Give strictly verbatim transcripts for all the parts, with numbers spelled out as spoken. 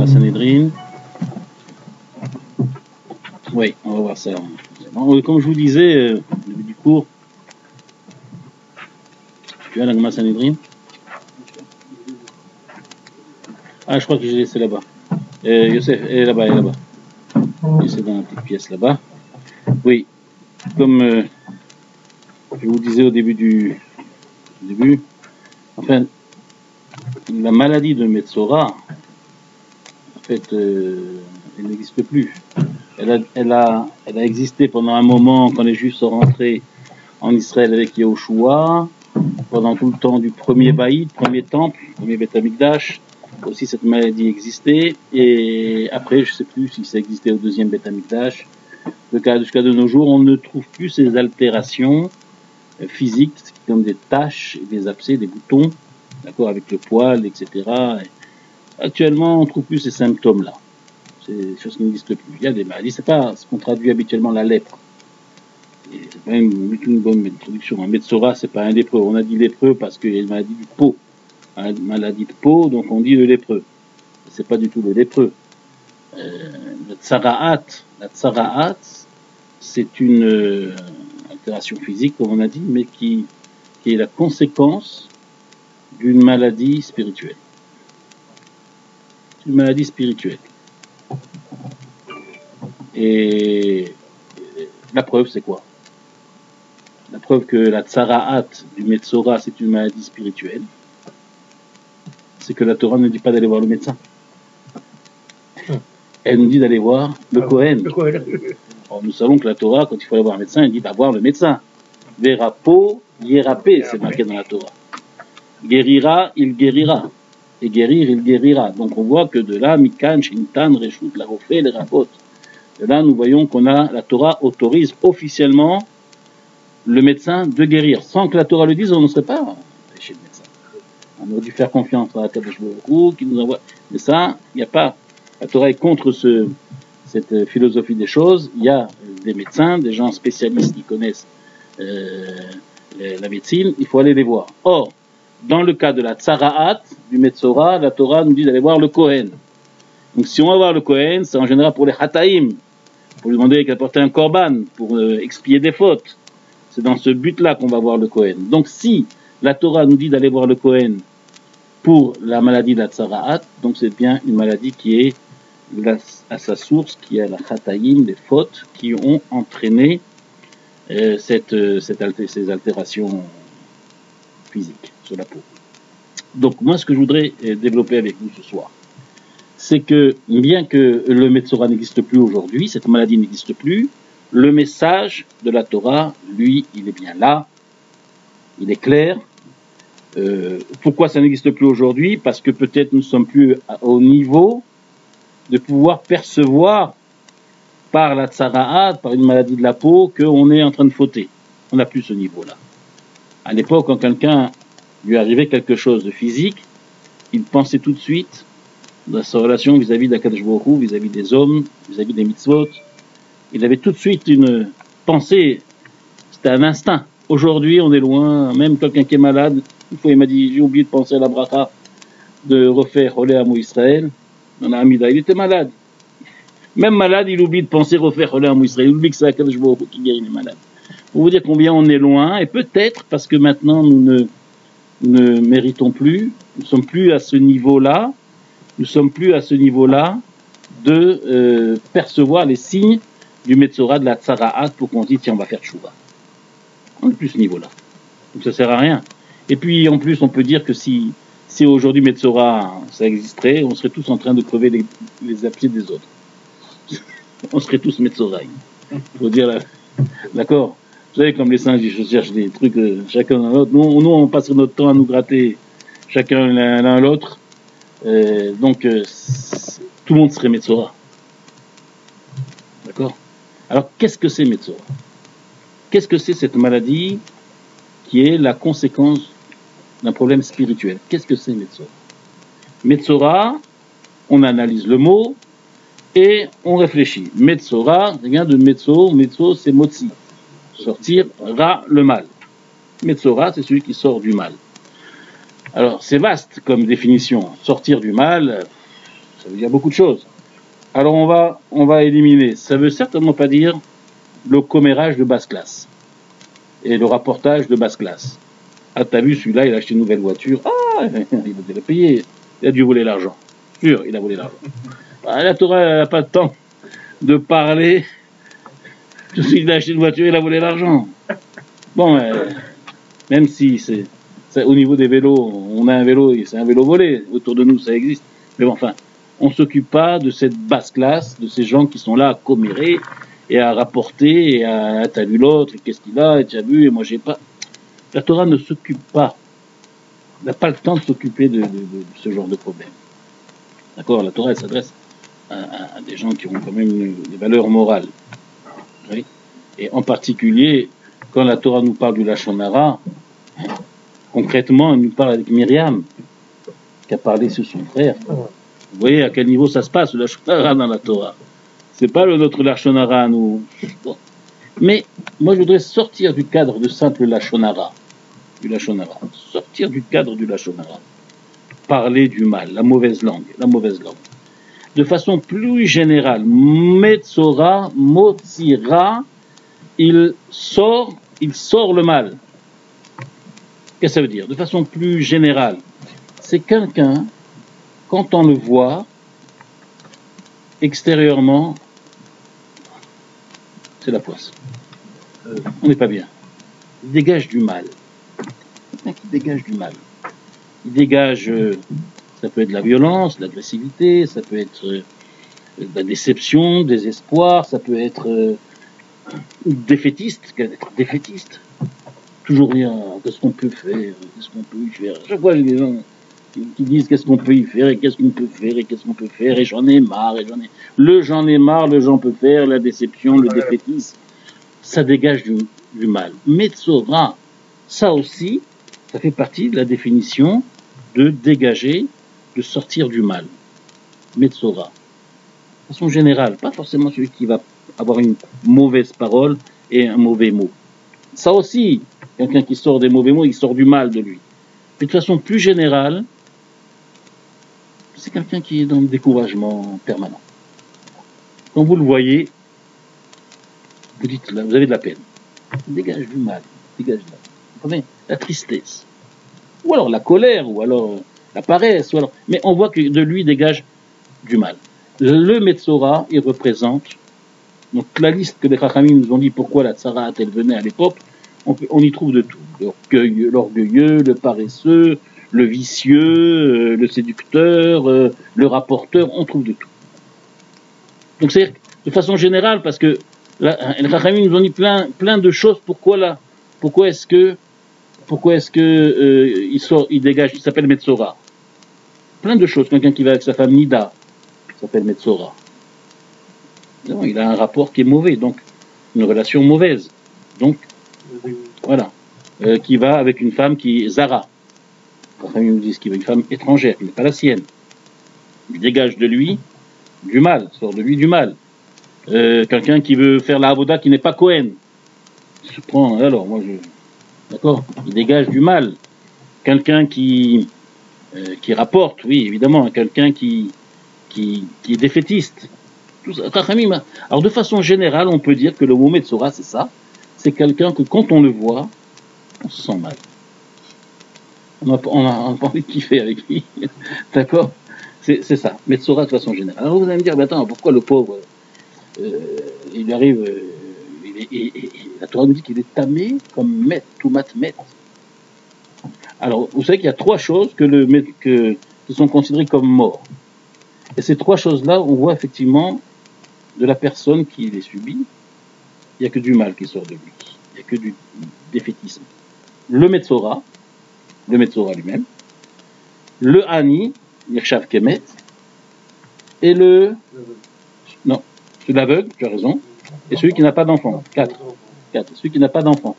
Gemara Sanhedrin. Oui, on va voir ça. Comme je vous disais, euh, au début du cours, tu as la Gemara Sanhedrin? Ah, je crois que j'ai laissé là-bas. Euh, Youssef, elle est là-bas, elle est là-bas. C'est dans la petite pièce là-bas. Oui, comme euh, je vous disais au début du au début, enfin, la maladie de Metzora, en fait, euh, elle n'existe plus. Elle a, elle, a, elle a existé pendant un moment quand les Juifs sont rentrés en Israël avec Yehoshua, pendant tout le temps du premier Baïd, premier temple, premier Beth Amikdash. Aussi cette maladie existait, et après je ne sais plus si ça existait au deuxième Beth Amikdash. Jusqu'à de nos jours, on ne trouve plus ces altérations physiques comme des taches, des abcès, des boutons, d'accord, avec le poil, et cetera. Et actuellement, on ne trouve plus ces symptômes-là. C'est des choses qui n'existent plus. Il y a des maladies, c'est pas ce qu'on traduit habituellement la lèpre. Et c'est pas une, une bonne introduction. Un Metzora, c'est pas un lépreux. On a dit lépreux parce qu'il y a une maladie du peau. Une maladie de peau, donc on dit le lépreux. C'est pas du tout le lépreux. Euh, le tsara'at, la tsara'at, c'est une euh, altération physique, comme on a dit, mais qui, qui est la conséquence d'une maladie spirituelle. Une maladie spirituelle. Et la preuve, c'est quoi? La preuve que la tsara'at du Metzora, c'est une maladie spirituelle, c'est que la Torah ne dit pas d'aller voir le médecin. Elle nous dit d'aller voir le Kohen. Alors, nous savons que la Torah, quand il faut aller voir un médecin, elle dit va voir le médecin. Verapo, yerapé, c'est marqué dans la Torah. Guérira, il guérira. Et guérir, il guérira. Donc on voit que de là, Mikan, Shintan, Reshut, la Rofé, les Rapot. De là, nous voyons qu'on a, la Torah autorise officiellement le médecin de guérir. Sans que la Torah le dise, on ne serait pas chez le médecin. On aurait dû faire confiance à la Kadosh Baruch Hu qui nous envoie. Mais ça, il n'y a pas. La Torah est contre ce, cette philosophie des choses. Il y a des médecins, des gens spécialistes qui connaissent euh, la médecine. Il faut aller les voir. Or, dans le cas de la tsara'at, du Metzora, la Torah nous dit d'aller voir le Kohen. Donc si on va voir le Kohen, c'est en général pour les Hataïm, pour lui demander d'apporter un korban, pour euh, expier des fautes. C'est dans ce but-là qu'on va voir le Kohen. Donc si la Torah nous dit d'aller voir le Kohen pour la maladie de la tsara'at, donc c'est bien une maladie qui est la, à sa source, qui est à la Hataïm, des fautes qui ont entraîné euh, cette, cette alté, ces altérations physiques sur la peau. Donc moi ce que je voudrais développer avec vous ce soir, c'est que bien que le Metzora n'existe plus aujourd'hui, cette maladie n'existe plus, le message de la Torah, lui, il est bien là, il est clair. Euh, pourquoi ça n'existe plus aujourd'hui? Parce que peut-être nous ne sommes plus au niveau de pouvoir percevoir par la tsara'at, par une maladie de la peau, qu'on est en train de fauter. On n'a plus ce niveau-là. À l'époque, quand quelqu'un lui arrivait quelque chose de physique, il pensait tout de suite dans sa relation vis-à-vis d'Akadosh Baruch Hu, vis-à-vis des hommes, vis-à-vis des mitzvot. Il avait tout de suite une pensée, c'était un instinct. Aujourd'hui, on est loin, même quelqu'un qui est malade, une fois il m'a dit, j'ai oublié de penser à la bracha, de refaire Olé Amo Israël, dans la Hamida, il était malade. Même malade, il oublie de penser refaire Olé Amo Israël, il oublie que c'est Akadosh Baruch Hu qui guérit les malades. Pour vous dire combien on est loin, et peut-être parce que maintenant nous ne, ne méritons plus, nous ne sommes plus à ce niveau-là, nous ne sommes plus à ce niveau-là de euh, percevoir les signes du Metzora, de la tsara'at, pour qu'on dise tiens on va faire tchouva. On n'est plus ce niveau-là. Donc ça sert à rien. Et puis en plus on peut dire que si, si aujourd'hui Metzora ça existerait, on serait tous en train de crever les, les abcès des autres. On serait tous Metzoraïm. Faut dire là. D'accord? Vous savez comme les singes ils cherchent des trucs euh, chacun dans l'autre. Nous, nous on passerait notre temps à nous gratter chacun l'un l'autre. Euh, donc euh, tout le monde serait Metzora. D'accord? Alors qu'est-ce que c'est Metzora? Qu'est-ce que c'est cette maladie qui est la conséquence d'un problème spirituel? Qu'est-ce que c'est Metzora? Metzora, on analyse le mot et on réfléchit. Metzora, ça vient de Metzo, Metzo c'est Motzi, sortir, Ra, le mal. Metzora, c'est celui qui sort du mal. Alors c'est vaste comme définition, sortir du mal, Ça veut dire beaucoup de choses. Alors on va, on va éliminer. Ça veut certainement pas dire le commérage de basse classe et le rapportage de basse classe. Ah, t'as vu, celui-là, il a acheté une nouvelle voiture. Ah, il a payé. Il a dû voler l'argent. Sûr, il a volé l'argent. Ah, la Torah n'a pas le temps de parler. Il a acheté une voiture, il a volé l'argent. Bon, euh, même si c'est, c'est au niveau des vélos, on a un vélo, c'est un vélo volé. Autour de nous, ça existe. Mais bon, enfin, on ne s'occupe pas de cette basse classe, de ces gens qui sont là à commérer et à rapporter et à ah, t'as vu l'autre, qu'est-ce qu'il a, et tu as vu, et moi j'ai pas. La Torah ne s'occupe pas, n'a pas le temps de s'occuper de, de, de, de ce genre de problème. D'accord? La Torah, elle s'adresse à, à, à des gens qui ont quand même une, des valeurs morales. Oui? Et en particulier, quand la Torah nous parle du Lachon Hara, concrètement, elle nous parle avec Myriam, qui a parlé sur son frère. Vous voyez à quel niveau ça se passe, le Lachon Hara dans la Torah. C'est pas le, notre Lachon Hara, nous. Bon. Mais moi, je voudrais sortir du cadre de simple Lachon Hara. Du Lachon Hara. Sortir du cadre du Lachon Hara. Parler du mal, la mauvaise langue, la mauvaise langue. De façon plus générale, Metzora, Motzira, il sort, il sort le mal. Qu'est-ce que ça veut dire? De façon plus générale, c'est quelqu'un, quand on le voit, extérieurement, c'est la poisse. Euh, on n'est pas bien. Il dégage du mal. Quelqu'un qui dégage du mal. Il dégage, euh, ça peut être de la violence, de l'agressivité, ça peut être euh, de la déception, des espoirs, ça peut être euh, défaitiste, être défaitiste. Toujours rien, qu'est-ce qu'on peut faire, qu'est-ce qu'on peut y faire. À chaque fois, j'ai des gens qui disent qu'est-ce qu'on peut y faire, et qu'est-ce qu'on peut faire, et qu'est-ce qu'on peut faire, et j'en ai marre, et j'en ai... Le j'en ai marre, le j'en peux faire, la déception, le défaitisme, ça dégage du, du mal. Metzora, ça aussi, ça fait partie de la définition de dégager, de sortir du mal. Metzora. De façon générale, pas forcément celui qui va avoir une mauvaise parole et un mauvais mot. Ça aussi, quelqu'un qui sort des mauvais mots, il sort du mal de lui. Mais de façon plus générale, c'est quelqu'un qui est dans le découragement permanent. Quand vous le voyez, vous dites, là, vous avez de la peine. Il dégage du mal, il dégage de la, vous comprenez, la tristesse. Ou alors la colère, ou alors la paresse, ou alors... mais on voit que de lui dégage du mal. Le Metzora, il représente, donc la liste que les Chachamim nous ont dit pourquoi la Tsarat elle venait à l'époque, on, on y trouve de tout. L'orgueilleux, l'orgueilleux, le paresseux, le vicieux, le séducteur, le rapporteur, on trouve de tout. Donc c'est de façon générale, parce que la, les Chachamim nous ont dit plein, plein de choses, pourquoi là, pourquoi est-ce que pourquoi est-ce que euh, il sort, il dégage, il s'appelle Metzora. Plein de choses, quelqu'un qui va avec sa femme Nida, il s'appelle Metzora. Non, il a un rapport qui est mauvais, donc une relation mauvaise. Donc, voilà. Euh, qui va avec une femme qui est Zara. Quand ils nous disent qu'il veut une femme étrangère, qui n'est pas la sienne. Il dégage de lui du mal, sort de lui du mal. Euh, quelqu'un qui veut faire la avoda qui n'est pas Cohen. Il se prend, alors, moi je... D'accord? Il dégage du mal. Quelqu'un qui, euh, qui rapporte, oui, évidemment, quelqu'un qui, qui, qui est défaitiste. Tout ça. Alors, de façon générale, on peut dire que le mot Metzora, c'est ça. C'est quelqu'un que quand on le voit, on se sent mal. On n'a pas envie de kiffer avec lui. D'accord? C'est ça. Metzora de façon générale. Alors, vous allez me dire, mais attends, pourquoi le pauvre, euh, il arrive, euh, il est, il, il, la Torah nous dit qu'il est tamé comme met, tout mat met. Alors, vous savez qu'il y a trois choses que le, que, qui sont considérées comme morts. Et ces trois choses-là, on voit effectivement de la personne qui les subit, il n'y a que du mal qui sort de lui. Il n'y a que du défaitisme. Le Metzora, le Metzora lui-même, le Hani, Nirshav Kemet, et le... Non, c'est l'aveugle, tu as raison, et celui qui n'a pas d'enfant. Quatre. Quatre. Celui qui n'a pas d'enfant.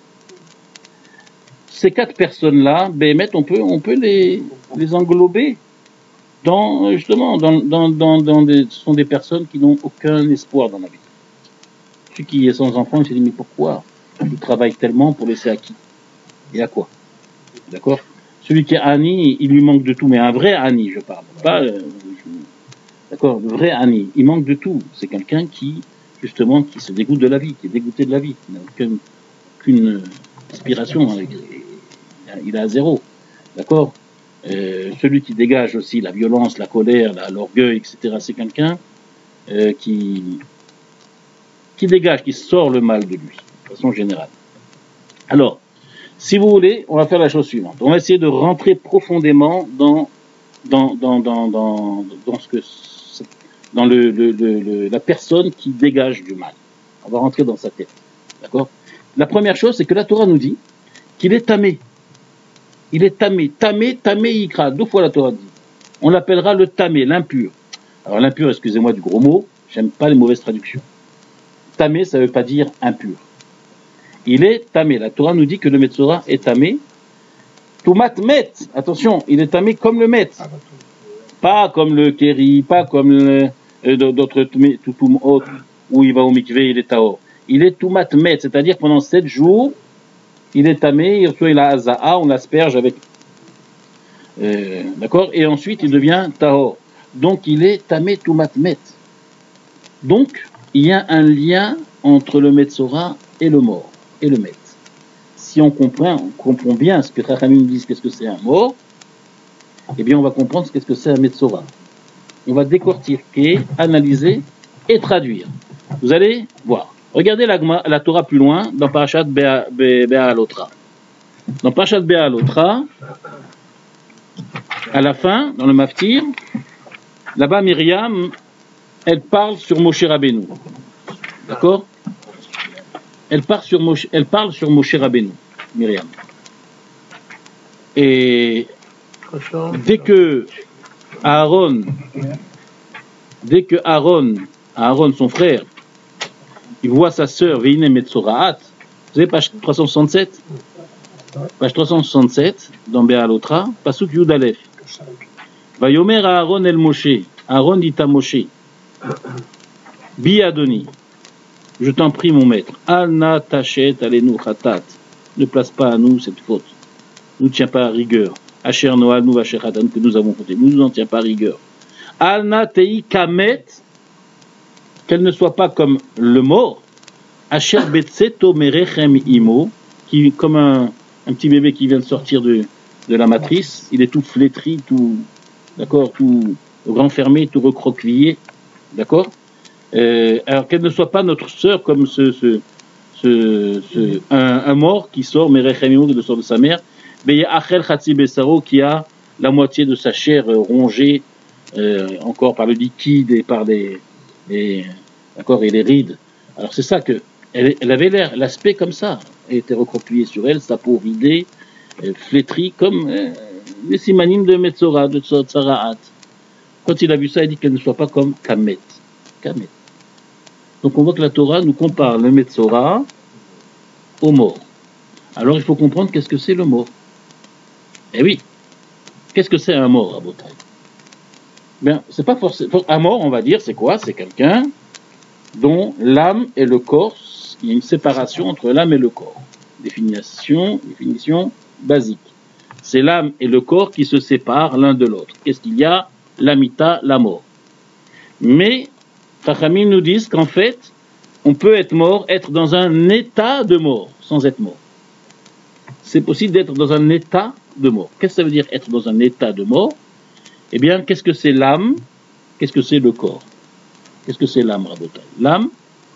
Ces quatre personnes-là, Béhémet, on peut, on peut les, les englober dans, justement, dans, dans, dans, dans des, ce sont des personnes qui n'ont aucun espoir dans la vie. Celui qui est sans enfant, il se dit, mais pourquoi il travaille tellement pour laisser à qui? Et à quoi? D'accord? Celui qui est Ani, il lui manque de tout, mais un vrai Ani, je parle. Pas, euh, D'accord? Le vrai Ani, il manque de tout. C'est quelqu'un qui, justement, qui se dégoûte de la vie, qui est dégoûté de la vie, qui n'a aucune, aucune inspiration. Hein. Il est à zéro. D'accord? euh, Celui qui dégage aussi la violence, la colère, l'orgueil, et cetera, c'est quelqu'un euh, qui, qui dégage, qui sort le mal de lui, de façon générale. Alors, si vous voulez, on va faire la chose suivante. On va essayer de rentrer profondément dans, dans, dans, dans, dans, dans ce que, dans le, le, le, le, la personne qui dégage du mal. On va rentrer dans sa tête. D'accord? La première chose, c'est que la Torah nous dit qu'il est tamé. Il est tamé. Tamé, tamé, ikra. Deux fois la Torah dit. On l'appellera le tamé, l'impur. Alors l'impur, excusez-moi du gros mot, j'aime pas les mauvaises traductions. Tamé, ça veut pas dire impur. Il est tamé. La Torah nous dit que le Metzora est tamé. Toumat met. Attention, il est tamé comme le met. Pas comme le kéri, pas comme le, euh, d'autres toutoum autres où il va au mikvé, il est taor. Il est toumat met, c'est-à-dire pendant sept jours, il est tamé, il reçoit la haza'a, on l'asperge avec. Euh, d'accord? Et ensuite, il devient taor. Donc, il est tamé toumat met. Donc, il y a un lien entre le Metzora et le mort. Et le maître. Si on comprend, on comprend bien ce que Chachamim disent, qu'est-ce que c'est un mort, eh bien on va comprendre qu'est-ce que c'est un Metzora. On va décortiquer, analyser et traduire. Vous allez voir. Regardez la, la Torah plus loin, dans Parashat Be'alotra. Dans Parashat Be'alotra, à la fin, dans le Maftir, là-bas Myriam, elle parle sur Moshe Rabbeinu. D'accord? Elle parle sur Moshe, elle parle sur Moshe Rabbeinu, Myriam. Et dès que Aaron, dès que Aaron, Aaron son frère, il voit sa sœur Veine Metzoraat, vous savez page trois cent soixante-sept, page trois cent soixante-sept dans Be'alotra, pasuk Yud Aleph. Vayomer Aaron el Moshe, Aaron dit à Moshe, Bi Adoni. Je t'en prie, mon maître, Alna tachet alenu khatat. Ne place pas à nous cette faute. Ne nous tiens pas à rigueur. Asher noal nous vacher khatan que nous avons fauté. Nous ne nous en tiens pas à rigueur. Alna tei kamet. Qu'elle ne soit pas comme le mort. Asher betseto merechem imo. Qui, comme un, un petit bébé qui vient de sortir de, de la matrice. Il est tout flétri, tout, d'accord, tout renfermé, tout recroquevillé. D'accord? Euh, alors qu'elle ne soit pas notre sœur comme ce, ce, ce, ce un, un mort qui sort, Merechem qui sort de sa mère, Achel Chatzi Besaro qui a la moitié de sa chair euh, rongée euh, encore par le liquide et par les, les d'accord et les rides. Alors c'est ça que elle, elle avait l'air l'aspect comme ça, elle était recroquevillée sur elle, sa peau ridée, euh, flétrie comme euh, les simanim de Metzora, de Tzaraat. Quand il a vu ça, il dit qu'elle ne soit pas comme Kamet. Kamet. Donc on voit que la Torah nous compare le Metzora au mort. Alors il faut comprendre qu'est-ce que c'est le mort. Eh oui, qu'est-ce que c'est un mort à Botaï? Bien, c'est pas forcément un mort, on va dire, c'est quoi? C'est quelqu'un dont l'âme et le corps, il y a une séparation entre l'âme et le corps. Définition, définition basique. C'est l'âme et le corps qui se séparent l'un de l'autre. Qu'est-ce qu'il y a? L'amita, la mort. Mais Chachamim nous disent qu'en fait, on peut être mort, être dans un état de mort, sans être mort. C'est possible d'être dans un état de mort. Qu'est-ce que ça veut dire être dans un état de mort? Eh bien, qu'est-ce que c'est l'âme? Qu'est-ce que c'est le corps? Qu'est-ce que c'est l'âme, Rabotai? L'âme,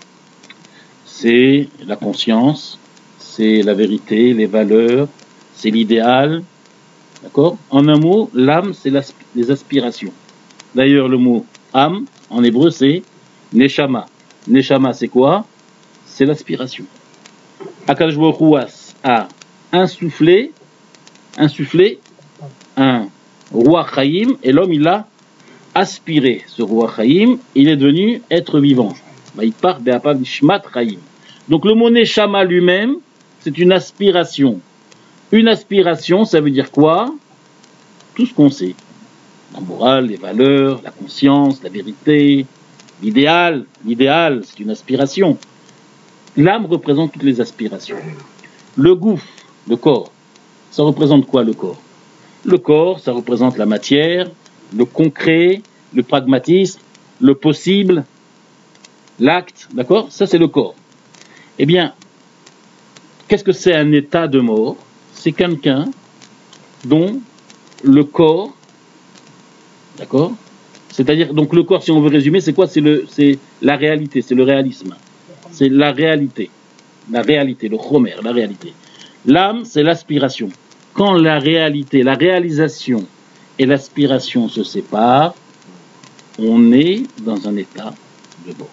c'est la conscience, c'est la vérité, les valeurs, c'est l'idéal. D'accord? En un mot, l'âme, c'est les aspirations. D'ailleurs, le mot âme, en hébreu, c'est Neshama. Neshama, c'est quoi? C'est l'aspiration. Akadosh Baruch Hu a insufflé, insufflé un roi Chaim, et l'homme, il a aspiré ce roi Chaim, il est devenu être vivant. Il part de Shmat Chaim. Donc le mot Neshama lui-même, c'est une aspiration. Une aspiration, ça veut dire quoi? Tout ce qu'on sait. La morale, les valeurs, la conscience, la vérité, l'idéal. L'idéal, c'est une aspiration. L'âme représente toutes les aspirations. Le gouffre, le corps, ça représente quoi le corps? Le corps, ça représente la matière, le concret, le pragmatisme, le possible, l'acte, d'accord? Ça, c'est le corps. Eh bien, qu'est-ce que c'est un état de mort? C'est quelqu'un dont le corps, d'accord? C'est-à-dire, donc le corps, si on veut résumer, c'est quoi? C'est le, c'est la réalité, c'est le réalisme. C'est la réalité. La réalité, le chomer, la réalité. L'âme, c'est l'aspiration. Quand la réalité, la réalisation et l'aspiration se séparent, on est dans un état de mort.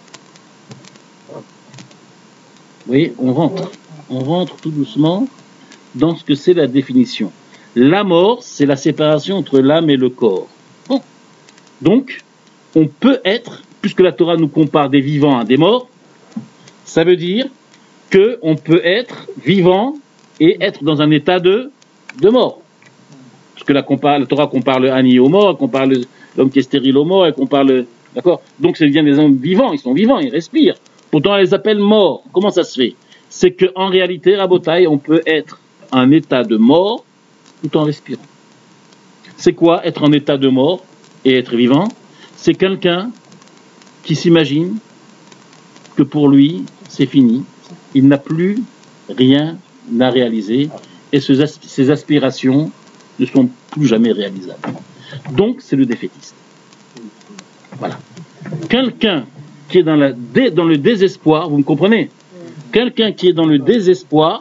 Vous voyez, on rentre. On rentre tout doucement dans ce que c'est la définition. La mort, c'est la séparation entre l'âme et le corps. Bon. Donc, on peut être, puisque la Torah nous compare des vivants à des morts, ça veut dire qu'on peut être vivant et être dans un état de, de mort. Parce que la, compare, la Torah compare le Hani au mort, elle compare le, l'homme qui est stérile au mort, elle compare le... D'accord? Donc, c'est bien des hommes vivants, ils sont vivants, ils respirent. Pourtant, elle les appelle morts. Comment ça se fait? C'est qu'en réalité, Rabotai, on peut être en état de mort tout en respirant. C'est quoi être en état de mort et être vivant? C'est quelqu'un qui s'imagine que pour lui, c'est fini. Il n'a plus rien à réaliser et ses aspirations ne sont plus jamais réalisables. Donc, c'est le défaitiste. Voilà. Quelqu'un qui est dans, la, dans le désespoir, vous me comprenez? Quelqu'un qui est dans le désespoir,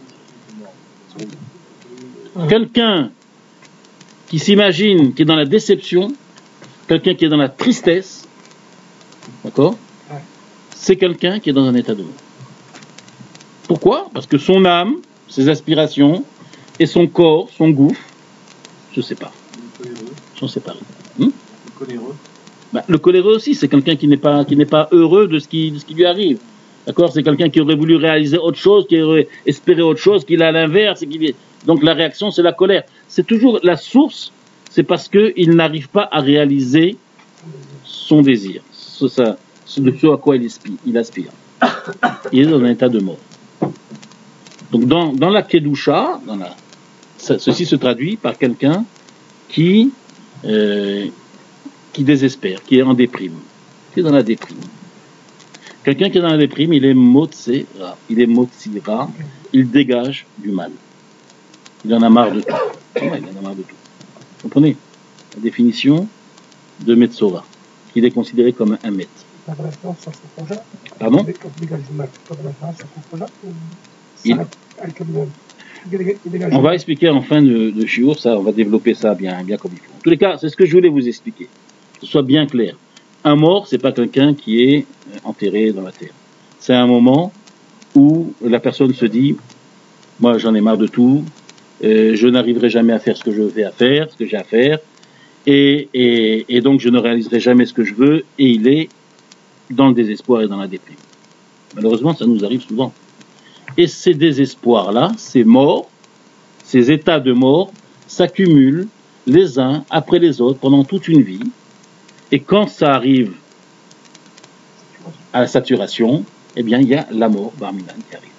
quelqu'un qui s'imagine, qui est dans la déception, quelqu'un qui est dans la tristesse, d'accord? C'est quelqu'un qui est dans un état de mort. Pourquoi? Parce que son âme, ses aspirations et son corps, son gouffre, se séparent. Sont séparés. Hum? Le coléreux. Bah, le coléreux aussi, c'est quelqu'un qui n'est pas, qui n'est pas heureux de ce qui, de ce qui lui arrive. D'accord? C'est quelqu'un qui aurait voulu réaliser autre chose, qui aurait espéré autre chose, qu'il a à l'inverse. Est... Donc la réaction, c'est la colère. C'est toujours la source, c'est parce qu'il n'arrive pas à réaliser son désir. C'est ça, c'est de ce à quoi il aspire. Il, aspire. Il est dans un état de mort. Donc dans, dans la Kedusha, dans la, ça, ceci se traduit par quelqu'un qui, euh, qui désespère, qui est en déprime, qui est dans la déprime. Quelqu'un qui est dans la déprime, il est motsera, il est motsira, il dégage du mal. Il en a marre de tout. Ouais, il en a marre de tout. Vous comprenez? La définition de Metzora, qu'il est considéré comme un Met. Pardon? Il... On va expliquer en fin de, de shiur, ça, on va développer ça bien, bien comme il faut. En tous les cas, c'est ce que je voulais vous expliquer, que ce soit bien clair. Un mort, c'est pas quelqu'un qui est enterré dans la terre. C'est un moment où la personne se dit, moi j'en ai marre de tout, euh, je n'arriverai jamais à faire ce que je vais à faire, ce que j'ai à faire, et, et, et donc je ne réaliserai jamais ce que je veux, et il est dans le désespoir et dans la déprime. Malheureusement, ça nous arrive souvent. Et ces désespoirs-là, ces morts, ces états de mort, s'accumulent les uns après les autres pendant toute une vie. Et quand ça arrive à la saturation, eh bien, il y a la mort, Bar Minan, qui arrive.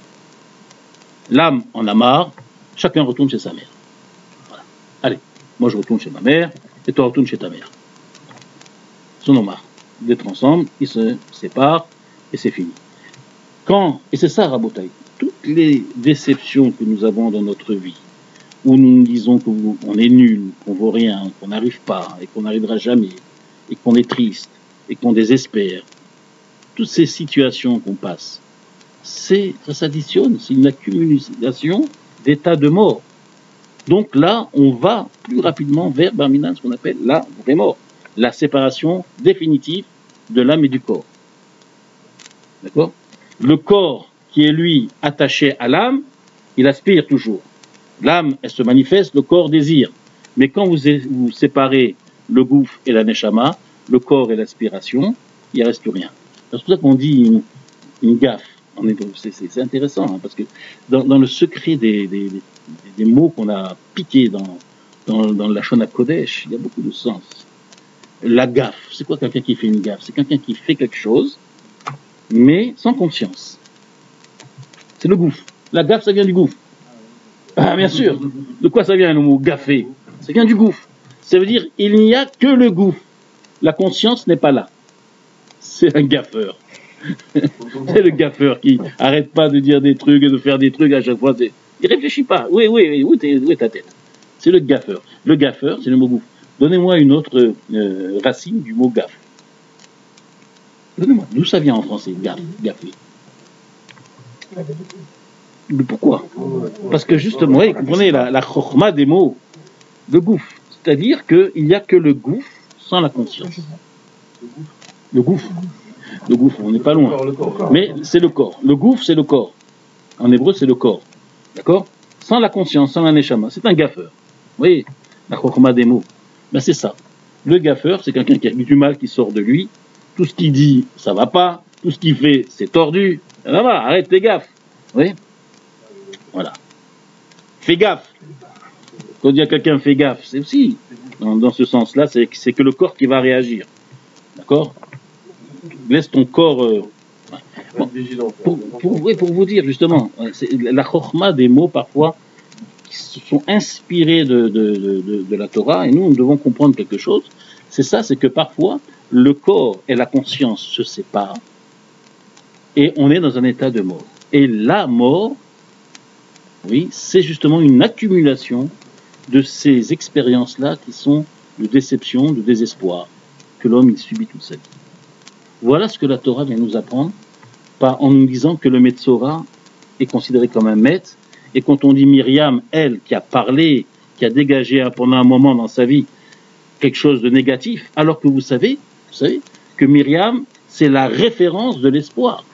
L'âme en a marre, chacun retourne chez sa mère. Voilà. Allez, moi je retourne chez ma mère, et toi retourne chez ta mère. Ils en ont marre d'être ensemble, ils se séparent, et c'est fini. Quand, et c'est ça, Rabotai, toutes les déceptions que nous avons dans notre vie, où nous nous disons qu'on est nul, qu'on vaut rien, qu'on n'arrive pas, et qu'on n'arrivera jamais, et qu'on est triste, et qu'on désespère, toutes ces situations qu'on passe, c'est, ça s'additionne, c'est une accumulation d'états de mort. Donc là, on va plus rapidement vers Bar Minan, ce qu'on appelle la vraie mort, la séparation définitive de l'âme et du corps. D'accord? Le corps qui est lui attaché à l'âme, il aspire toujours. L'âme, elle se manifeste, le corps désire. Mais quand vous, vous séparez le gouffre et la neshama, le corps et l'aspiration, il ne reste plus rien. C'est pour ça qu'on dit une, une gaffe. C'est intéressant, hein, parce que dans, dans le secret des, des, des, des mots qu'on a piqués dans, dans, dans la Shona Kodesh, il y a beaucoup de sens. La gaffe, c'est quoi quelqu'un qui fait une gaffe? C'est quelqu'un qui fait quelque chose, mais sans conscience. C'est le gouffre. La gaffe, ça vient du gouffre. Ah, bien sûr. De quoi ça vient le mot gaffer? Ça vient du gouffre. Ça veut dire il n'y a que le gouffre. La conscience n'est pas là. C'est un gaffeur. C'est le gaffeur qui arrête pas de dire des trucs et de faire des trucs à chaque fois. Il réfléchit pas. Oui, oui, où est, où est ta tête? C'est le gaffeur. Le gaffeur, c'est le mot gouffre. Donnez-moi une autre euh, racine du mot gaffe. Donnez-moi. D'où ça vient en français, gaffe, gaffer? Mais pourquoi? Parce que justement, vous comprenez la, la chokhma des mots, le gouffre. C'est-à-dire qu'il n'y a que le gouffre sans la conscience. Le gouffre. Le gouffre, on n'est pas loin. Mais c'est le corps. Le gouffre, c'est le corps. En hébreu, c'est le corps. D'accord? Sans la conscience, sans la neshama. C'est un gaffeur. Vous voyez? La chokhma des mots. Ben c'est ça. Le gaffeur, c'est quelqu'un qui a du mal qui sort de lui. Tout ce qu'il dit, ça va pas. Tout ce qu'il fait, c'est tordu. Ça va, arrête tes gaffes. Vous voyez? Voilà. Fais gaffe. Quand on dit à quelqu'un fais gaffe, c'est aussi, dans, dans ce sens-là, c'est, c'est que le corps qui va réagir. D'accord? Laisse ton corps... Euh, bon, pour, pour, oui, pour vous dire, justement, c'est la chokhma des mots, parfois, qui sont inspirés de, de, de, de la Torah, et nous, nous devons comprendre quelque chose. C'est ça, c'est que parfois, le corps et la conscience se séparent, et on est dans un état de mort. Et la mort, oui, c'est justement une accumulation de ces expériences-là qui sont de déception, de désespoir, que l'homme il subit toute sa vie. Voilà ce que la Torah vient nous apprendre, pas en nous disant que le Metzora est considéré comme un maître, et quand on dit Myriam, elle, qui a parlé, qui a dégagé pendant un moment dans sa vie quelque chose de négatif, alors que vous savez, vous savez, que Myriam, c'est la référence de l'espoir.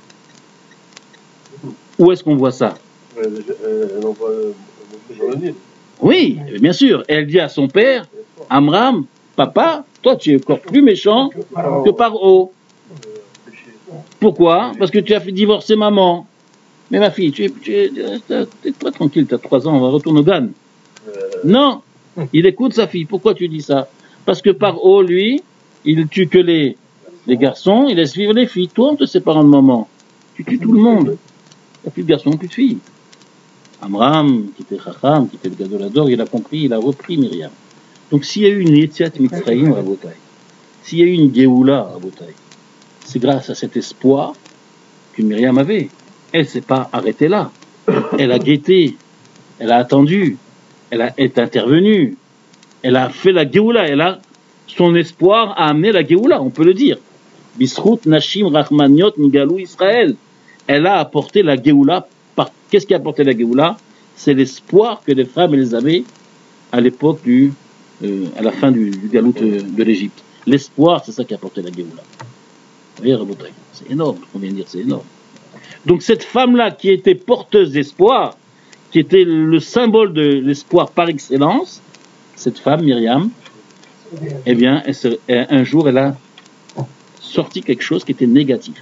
Où est-ce qu'on voit ça? Elle envoie dans le Nil. Oui, bien sûr. Elle dit à son père, Amram, papa, toi tu es encore plus méchant que Paro. Pourquoi? Parce que tu as fait divorcer maman. Mais ma fille, tu es, tu es, tu es pas tranquille, tu as trois ans, on va retourner au Gan. Non, il écoute sa fille. Pourquoi tu dis ça? Parce que Paro, lui, il tue que les, les garçons, il laisse vivre les filles. Toi, en te séparant de maman, tu tues tout le monde. Il n'y a plus de garçons, plus de filles. Amram, qui était Chacham, qui était le Gadolador, il a compris, il a repris Myriam. Donc s'il y a eu une Yetziat Mitzrayim, Rabotai, s'il y a eu une Géoula, Rabotai, c'est grâce à cet espoir que Myriam avait. Elle ne s'est pas arrêtée là. Elle a guetté, elle a attendu, elle a, est intervenue, elle a fait la Géoula, elle a, son espoir a amené la Géoula, on peut le dire. Bisrout Nashim Rachmaniot Nigalou Israël. Elle a apporté la Géoula. Par... Qu'est-ce qui a apporté la Géoula? C'est l'espoir que les femmes elles avaient à l'époque du, euh, à la fin du, du galout de, de l'Égypte. L'espoir, c'est ça qui a apporté la Géoula. Vous voyez, Rabotai, c'est énorme, on vient de dire, c'est énorme. Donc cette femme-là qui était porteuse d'espoir, qui était le symbole de l'espoir par excellence, cette femme, Myriam, eh bien, elle se, un jour, elle a sorti quelque chose qui était négatif.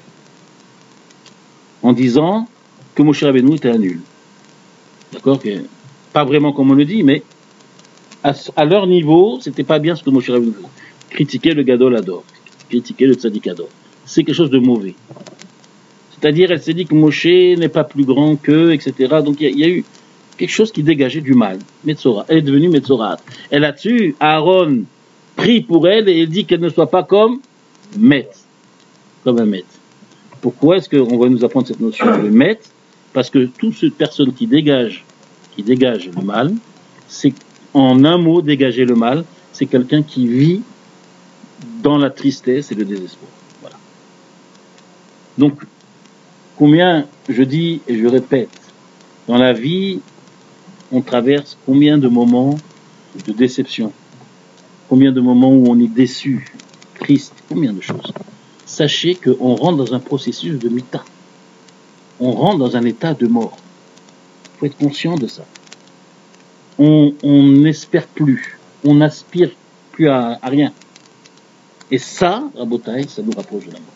En disant que Moshe Rabbeinu était un nul. D'accord? Pas vraiment comme on le dit, mais à, à leur niveau, c'était pas bien ce que Moshe Rabbeinu faisait. Critiquer le Gadol Ador, critiquer le Tzadik Ador. C'est quelque chose de mauvais. C'est-à-dire, elle s'est dit que Moshe n'est pas plus grand qu'eux, et cetera. Donc il y, y a eu quelque chose qui dégageait du mal. Metzora. Elle est devenue Metzorat. Elle a tué Aaron, prie pour elle, et elle dit qu'elle ne soit pas comme Met, comme un maître. Pourquoi est-ce qu'on va nous apprendre cette notion de maître? Parce que toute cette personne qui dégage, qui dégage le mal, c'est en un mot dégager le mal, c'est quelqu'un qui vit dans la tristesse et le désespoir. Voilà. Donc, combien, je dis et je répète, dans la vie, on traverse combien de moments de déception, combien de moments où on est déçu, triste, combien de choses. Sachez qu'on rentre dans un processus de mita. On rentre dans un état de mort. Il faut être conscient de ça. On n'espère plus. On n'aspire plus à, à rien. Et ça, Rabotai, ça nous rapproche de la mort.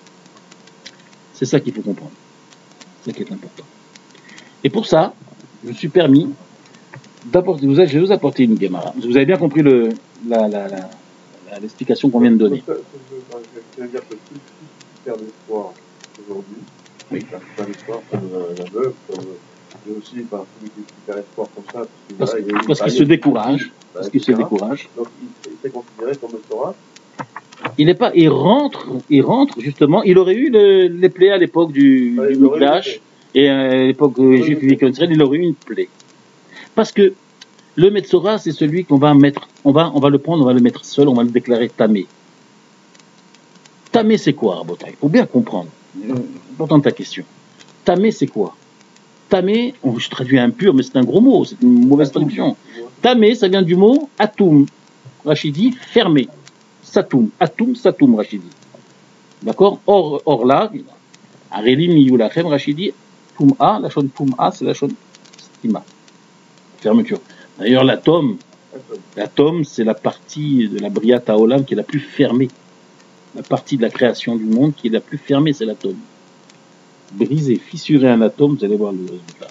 C'est ça qu'il faut comprendre. C'est ça qui est important. Et pour ça, je me suis permis d'apporter, vous avez, je vais vous apporter une Gemara. Vous avez bien compris le, la, la, la, la, l'explication qu'on vient de donner. Je veux dire que si tu perds l'espoir aujourd'hui, oui. Tu perds l'espoir comme la veuve, mais aussi par celui qui perd l'espoir comme ça. Parce, parce, parce qu'il se décourage. Parce qu'il se décourage. Donc il était considéré comme le Torah. Il n'est pas, il rentre, il rentre justement. Il aurait eu le, les plaies à l'époque du, Ah, du il aurait eu Mikdash et à l'époque euh, juif Israël, il aurait eu une plaie. Parce que le Metzora, c'est celui qu'on va mettre, on va, on va le prendre, on va le mettre seul, on va le déclarer tamé. Tamé, c'est quoi, Rabotai? Il faut bien comprendre. Important ta question. Tamé, c'est quoi? Tamé, on, je traduis impur, mais c'est un gros mot, c'est une mauvaise traduction. Tamé, ça vient du mot atum. Rachidi, fermé. Satoum, atum, satoum, Rachidi. D'accord? Or, or là, Arelim miyulachem, Rachidi, tum'a, la chone tum'a, c'est la chone stima. Fermeture. D'ailleurs, l'atome, l'atome, c'est la partie de la Briat Haolam qui est la plus fermée. La partie de la création du monde qui est la plus fermée, c'est l'atome. Briser, fissurer un atome, vous allez voir le résultat.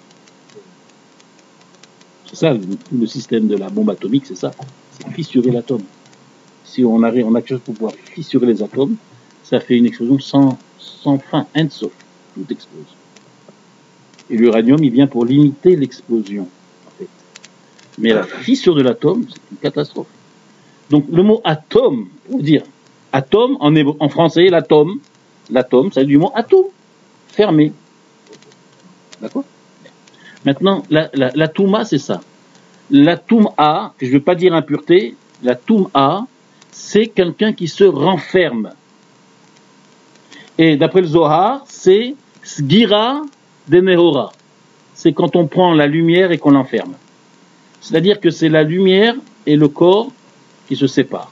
C'est ça, le, le système de la bombe atomique, c'est ça. C'est fissurer l'atome. Si on arrive, on a quelque chose pour pouvoir fissurer les atomes, ça fait une explosion sans, sans fin, end sauf. Tout explose. Et l'uranium, il vient pour limiter l'explosion, en fait. Mais la fissure de l'atome, c'est une catastrophe. Donc, le mot atome, pour dire, atome, en, en français, l'atome, l'atome, ça vient du mot atome, fermé. D'accord? Maintenant, la, la, la touma, c'est ça. La touma, que je ne veux pas dire impureté, la touma, c'est quelqu'un qui se renferme. Et d'après le Zohar, c'est sgira de nehora. C'est quand on prend la lumière et qu'on l'enferme. C'est-à-dire que c'est la lumière et le corps qui se séparent.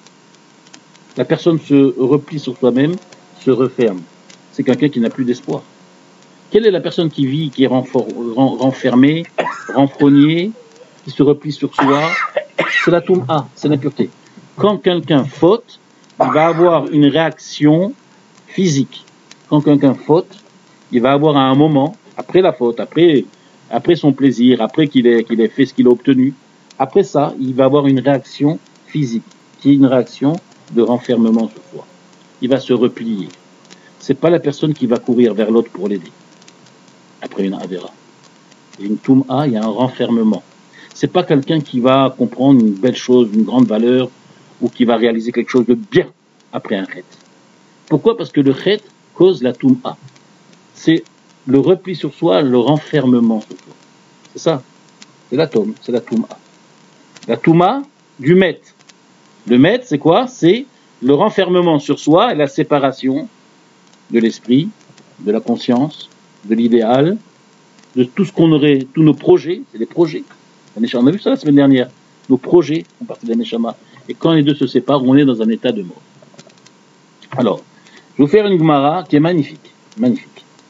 La personne se replie sur soi-même, se referme. C'est quelqu'un qui n'a plus d'espoir. Quelle est la personne qui vit, qui est renfermée, renfrognée, qui se replie sur soi? C'est la touma, c'est l'impureté. Quand quelqu'un faute, il va avoir une réaction physique. Quand quelqu'un faute, il va avoir à un moment, après la faute, après, après son plaisir, après qu'il ait, qu'il ait fait ce qu'il a obtenu, après ça, il va avoir une réaction physique, qui est une réaction de renfermement sur soi. Il va se replier. C'est pas la personne qui va courir vers l'autre pour l'aider. Après une avéra. Et une touma, il y a un renfermement. C'est pas quelqu'un qui va comprendre une belle chose, une grande valeur, ou qui va réaliser quelque chose de bien après un chet. Pourquoi? Parce que le chet cause la touma. C'est le repli sur soi, le renfermement sur soi. C'est ça. C'est l'atome, c'est la touma. La touma du met. Le met, c'est quoi? C'est le renfermement sur soi et la séparation de l'esprit, de la conscience, de l'idéal, de tout ce qu'on aurait, tous nos projets, c'est des projets. On a vu ça la semaine dernière. Nos projets font partie de la Neshama. Et quand les deux se séparent, on est dans un état de mort. Alors, je vais vous faire une Gemara qui est magnifique. Magnifique.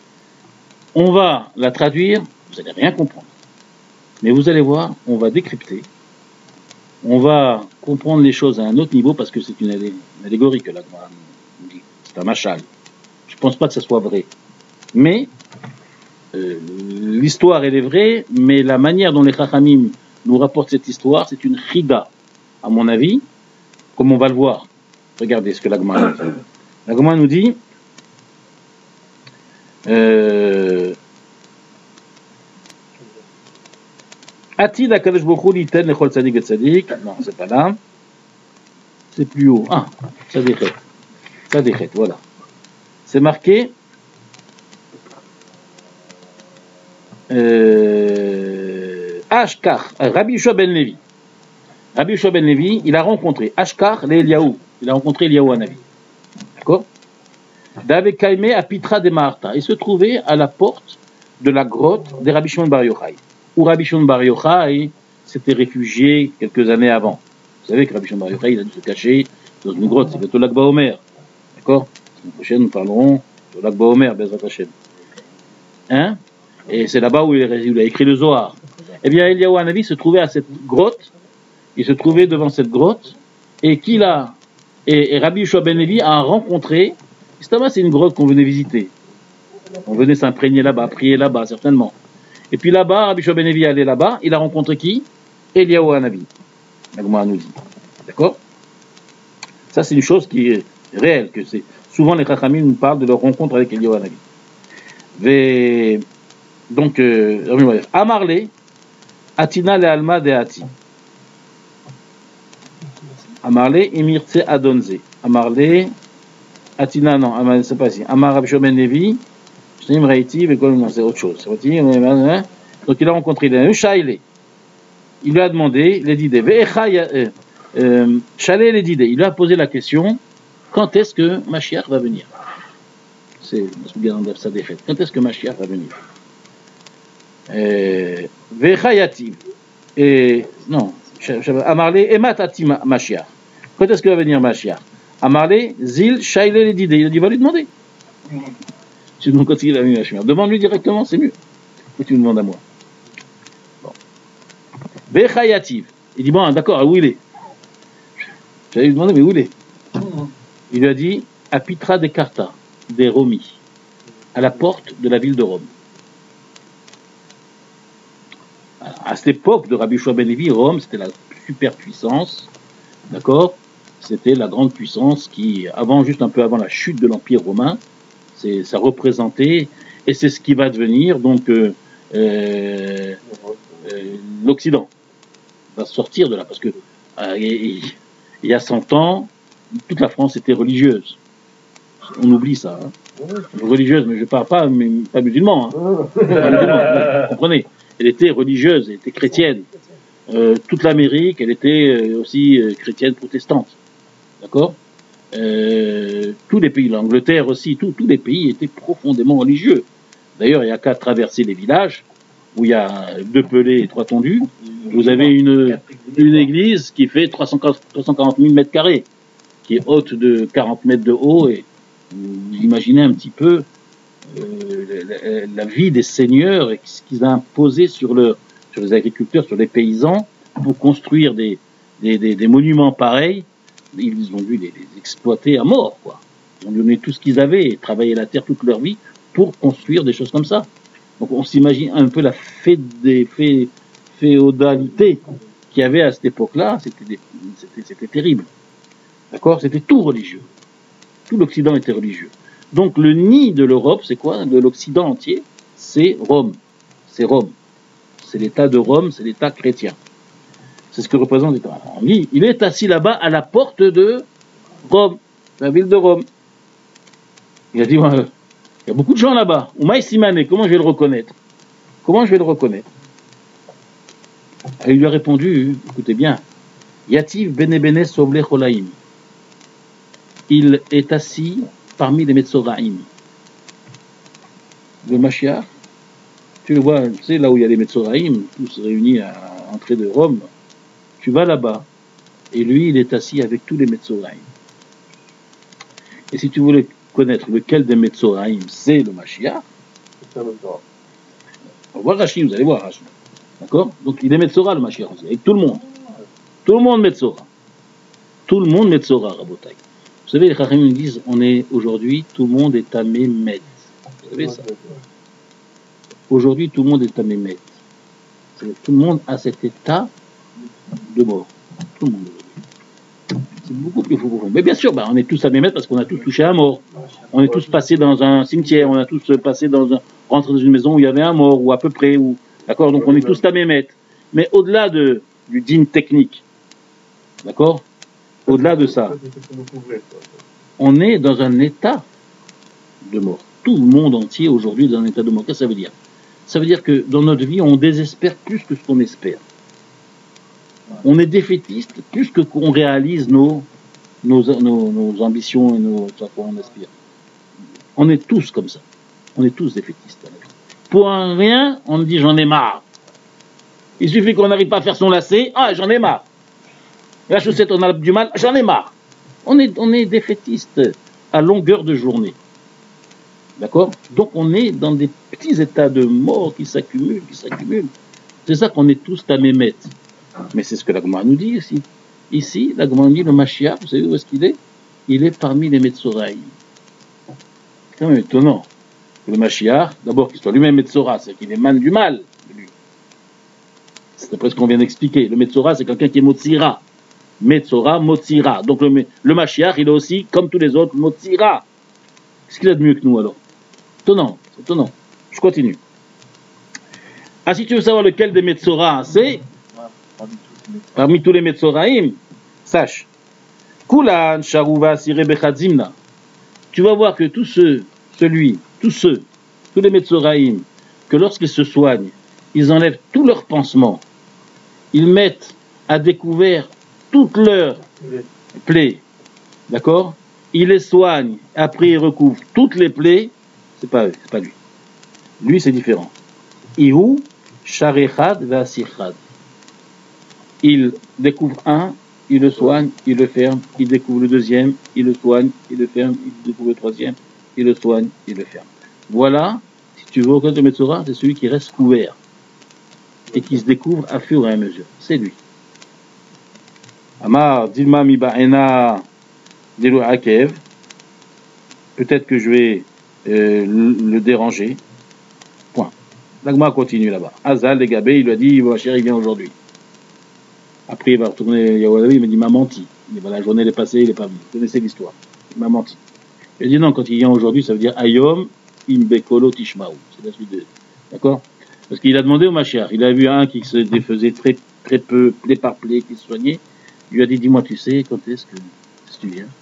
On va la traduire, vous n'allez rien comprendre. Mais vous allez voir, on va décrypter. On va comprendre les choses à un autre niveau parce que c'est une, allé une allégorie que la Gemara nous dit. C'est un machal. Je ne pense pas que ça soit vrai. Mais, euh, l'histoire elle est vraie, mais la manière dont les Chachamim nous rapportent cette histoire, c'est une chida, à mon avis, comme on va le voir. Regardez ce que la Gemara nous dit. La Gemara nous dit euh, Atid HaKadosh Baruch Hu liten lechol tzadik et tzadik. Non, c'est pas là. C'est plus haut. Ah, tzadichet. Tzadichet, voilà. C'est marqué euh, Ashkar, Rabbi Yehoshua ben Levi. Rabbi Yehoshua ben Levi, il a rencontré Ashkar le Eliyahu. Il a rencontré Eliyahu Hanavi. D'accord? D'avec Kaimé à Pitra de Maharta. Il se trouvait à la porte de la grotte de Rabbi Shimon Bar Yochai. Où Rabbi Shimon Bar Yochai s'était réfugié quelques années avant. Vous savez que Rabbi Shimon Bar Yochai, il a dû se cacher dans une grotte. C'est le Tolak Baomer. D'accord? La semaine prochaine, nous parlerons de Lag Baomer, Bezrat Hashem. Hein? Et c'est là-bas où il a écrit le Zohar. Eh bien, Eliyahu Hanavi se trouvait à cette grotte. Il se trouvait devant cette grotte. Et qu'il a, et, et Rabbi Yehoshua ben Levi a rencontré. C'est une grotte qu'on venait visiter. On venait s'imprégner là-bas, prier là-bas, certainement. Et puis là-bas, Rabbi Yehoshua ben Levi allait là-bas. Il a rencontré qui? Eliyahu Hanavi. La Gemara nous dit. D'accord? Ça, c'est une chose qui est réelle. Que c'est souvent les Chachamim nous parlent de leur rencontre avec Eliyahu Hanavi. Ve... Donc, euh, Amarle, Atina le Alma de Ati. Amarle Emirtse Adonze. Amarle Atina, non, c'est pas ici. Amar Rabbi Shimon ben Levi, Shneim Raiti, non, c'est autre chose. Donc il a rencontré un Shaile. Il lui a demandé, les didé, Shaile les didé. Il lui a posé la question, quand est-ce que Mashiach va venir? C'est sa défaite. Quand est-ce que Mashiach va venir? Vechayativ. Et non, Amarle Ematati Mashiach. Quand est-ce que va venir Mashiach? Amarle Zil Shaile les didé. Il a dit, va lui demander. Tu demandes quand il va venir Mashiach. Demande-lui directement, c'est mieux. Et tu me demandes à moi. Bon. Vechayativ. Il dit, bon, d'accord, où il est? J'allais lui demander, mais où il est? Il lui a dit, à Pitra de Carta, des Romis, à la porte de la ville de Rome. Alors, à cette époque de Rabbi Shimon ben Levi, Rome, c'était la superpuissance, d'accord? C'était la grande puissance qui, avant, juste un peu avant la chute de l'Empire romain, c'est, ça représentait, et c'est ce qui va devenir, donc, euh, euh, euh, l'Occident va sortir de là, parce que euh, il, il y a cent ans, toute la France était religieuse. On oublie ça. Hein. Religieuse, mais je ne parle pas, mais pas musulman. Hein. Pas musulman, vous comprenez? Elle était religieuse, elle était chrétienne. Euh, toute l'Amérique, elle était aussi euh, chrétienne protestante. D'accord? euh, Tous les pays, l'Angleterre aussi, tout, tous les pays étaient profondément religieux. D'ailleurs, il n'y a qu'à traverser les villages où il y a deux pelés et trois tondus. Vous avez une, une église qui fait trois cent quarante mille mètres carrés, qui est haute de quarante mètres de haut, et vous imaginez un petit peu euh, la, la vie des seigneurs et ce qu'ils ont imposé sur, le, sur les agriculteurs, sur les paysans, pour construire des, des, des, des monuments pareils. Ils ont dû les, les exploiter à mort, quoi. Ils ont donné tout ce qu'ils avaient et travaillé la terre toute leur vie pour construire des choses comme ça. Donc on s'imagine un peu la fé, des, fé, féodalité qu'il y avait à cette époque-là, c'était, c'était, c'était terrible. D'accord? C'était tout religieux. Tout l'Occident était religieux. Donc le nid de l'Europe, c'est quoi? De l'Occident entier, c'est Rome. C'est Rome. C'est l'État de Rome, c'est l'État chrétien. C'est ce que représente l'État. On dit, il est assis là-bas à la porte de Rome, la ville de Rome. Il a dit, il y a beaucoup de gens là-bas. Oumaï Simane, comment je vais le reconnaître? Comment je vais le reconnaître? Et il lui a répondu, écoutez bien, Yativ bene bene soble cholaim. Il est assis parmi les Metzoraïm. Le Mashiach, tu le vois, tu sais, là où il y a les Metzoraïm, tous réunis à l'entrée de Rome, tu vas là-bas, et lui, il est assis avec tous les Metzoraïm. Et si tu voulais connaître lequel des Metzoraïm, c'est le Mashiach, on va voir Rashi, vous allez voir Rashi. D'accord? Donc il est Metzora, le Mashiach, avec tout le monde. Tout le monde Metzora. Tout le monde Metzora, Rabotai. Vous savez, les Chachamim nous disent, on est aujourd'hui, tout le monde est à Mémet. Vous savez ça? Aujourd'hui, tout le monde est à Mémet. Tout le monde a cet état de mort. Tout le monde. C'est beaucoup plus profond. Mais bien sûr, bah, on est tous à Mémet parce qu'on a tous touché un mort. On est tous passés dans un cimetière, on a tous passé dans un, rentré dans une maison où il y avait un mort, ou à peu près, ou, d'accord? Donc on est tous à Mémet. Mais au-delà de, du dîme technique, d'accord? Au-delà de ça, on est dans un état de mort. Tout le monde entier aujourd'hui est dans un état de mort. Qu'est-ce que ça veut dire? Ça veut dire que dans notre vie, on désespère plus que ce qu'on espère. On est défaitiste plus que qu'on réalise nos, nos, nos, nos ambitions et nos, ce qu'on aspire. On est tous comme ça. On est tous défaitistes. Pour un rien, on me dit j'en ai marre. Il suffit qu'on n'arrive pas à faire son lacet, ah j'en ai marre. La chaussette, on a du mal, j'en ai marre. On est, on est défaitiste à longueur de journée. D'accord? Donc on est dans des petits états de mort qui s'accumulent, qui s'accumulent. C'est ça qu'on est tous à Mémet. Mais c'est ce que la Gemara nous dit ici. Ici, la Gemara nous dit le Mashiach, vous savez où est-ce qu'il est? Il est parmi les Metzoraïm. C'est quand même étonnant. Le Mashiach, d'abord qu'il soit lui-même Metzora, c'est qu'il émane du mal. C'est après ce qu'on vient d'expliquer. Le Metzora, c'est quelqu'un qui est Motzira. Metzora, Motzira. Donc le, le Mashiach, il est aussi, comme tous les autres, Motzira. Qu'est-ce qu'il a de mieux que nous alors? Étonnant, c'est étonnant. Je continue. Ah, si tu veux savoir lequel des Metzora c'est, parmi tous les Metzoraïm, sache Kulan sharuva sire bechadzimna. Tu vas voir que tous ceux, celui, tous ceux, tous les Metzoraïm, que lorsqu'ils se soignent, ils enlèvent tous leurs pansements, ils mettent à découvert toutes leurs plaies, d'accord? Ils les soignent, après ils recouvrent toutes les plaies, c'est pas eux, c'est pas lui. Lui c'est différent. Ihu sharechad v'asirchad. Il découvre un, il le soigne, il le ferme, il découvre le deuxième, il le soigne, il le ferme, il découvre le troisième, il le soigne, il le ferme. Voilà, si tu veux aucun de Metzora, c'est celui qui reste couvert et qui se découvre à fur et à mesure. C'est lui. Amar Dilma Miba'ena Delu Akev. Peut-être que je vais euh, le déranger. Point. L'agma continue là-bas. Azal, les Gabé, il lui a dit, ma chère, il vient aujourd'hui. Après, il va retourner Yahweh, il m'a dit, il m'a menti. Il dit, bah, la journée est passée, il n'est pas venu. Vous connaissez l'histoire. Il m'a menti. Il a dit, non, quand il vient aujourd'hui, ça veut dire Ayom Imbekolo Tishmaou. C'est la suite de. D'accord? Parce qu'il a demandé au Mashiach. Il a vu un qui se défaisait très, très peu, plaie par plaie, qui se soignait. Il lui a dit, dis-moi, tu sais, quand est-ce que, est-ce que tu viens?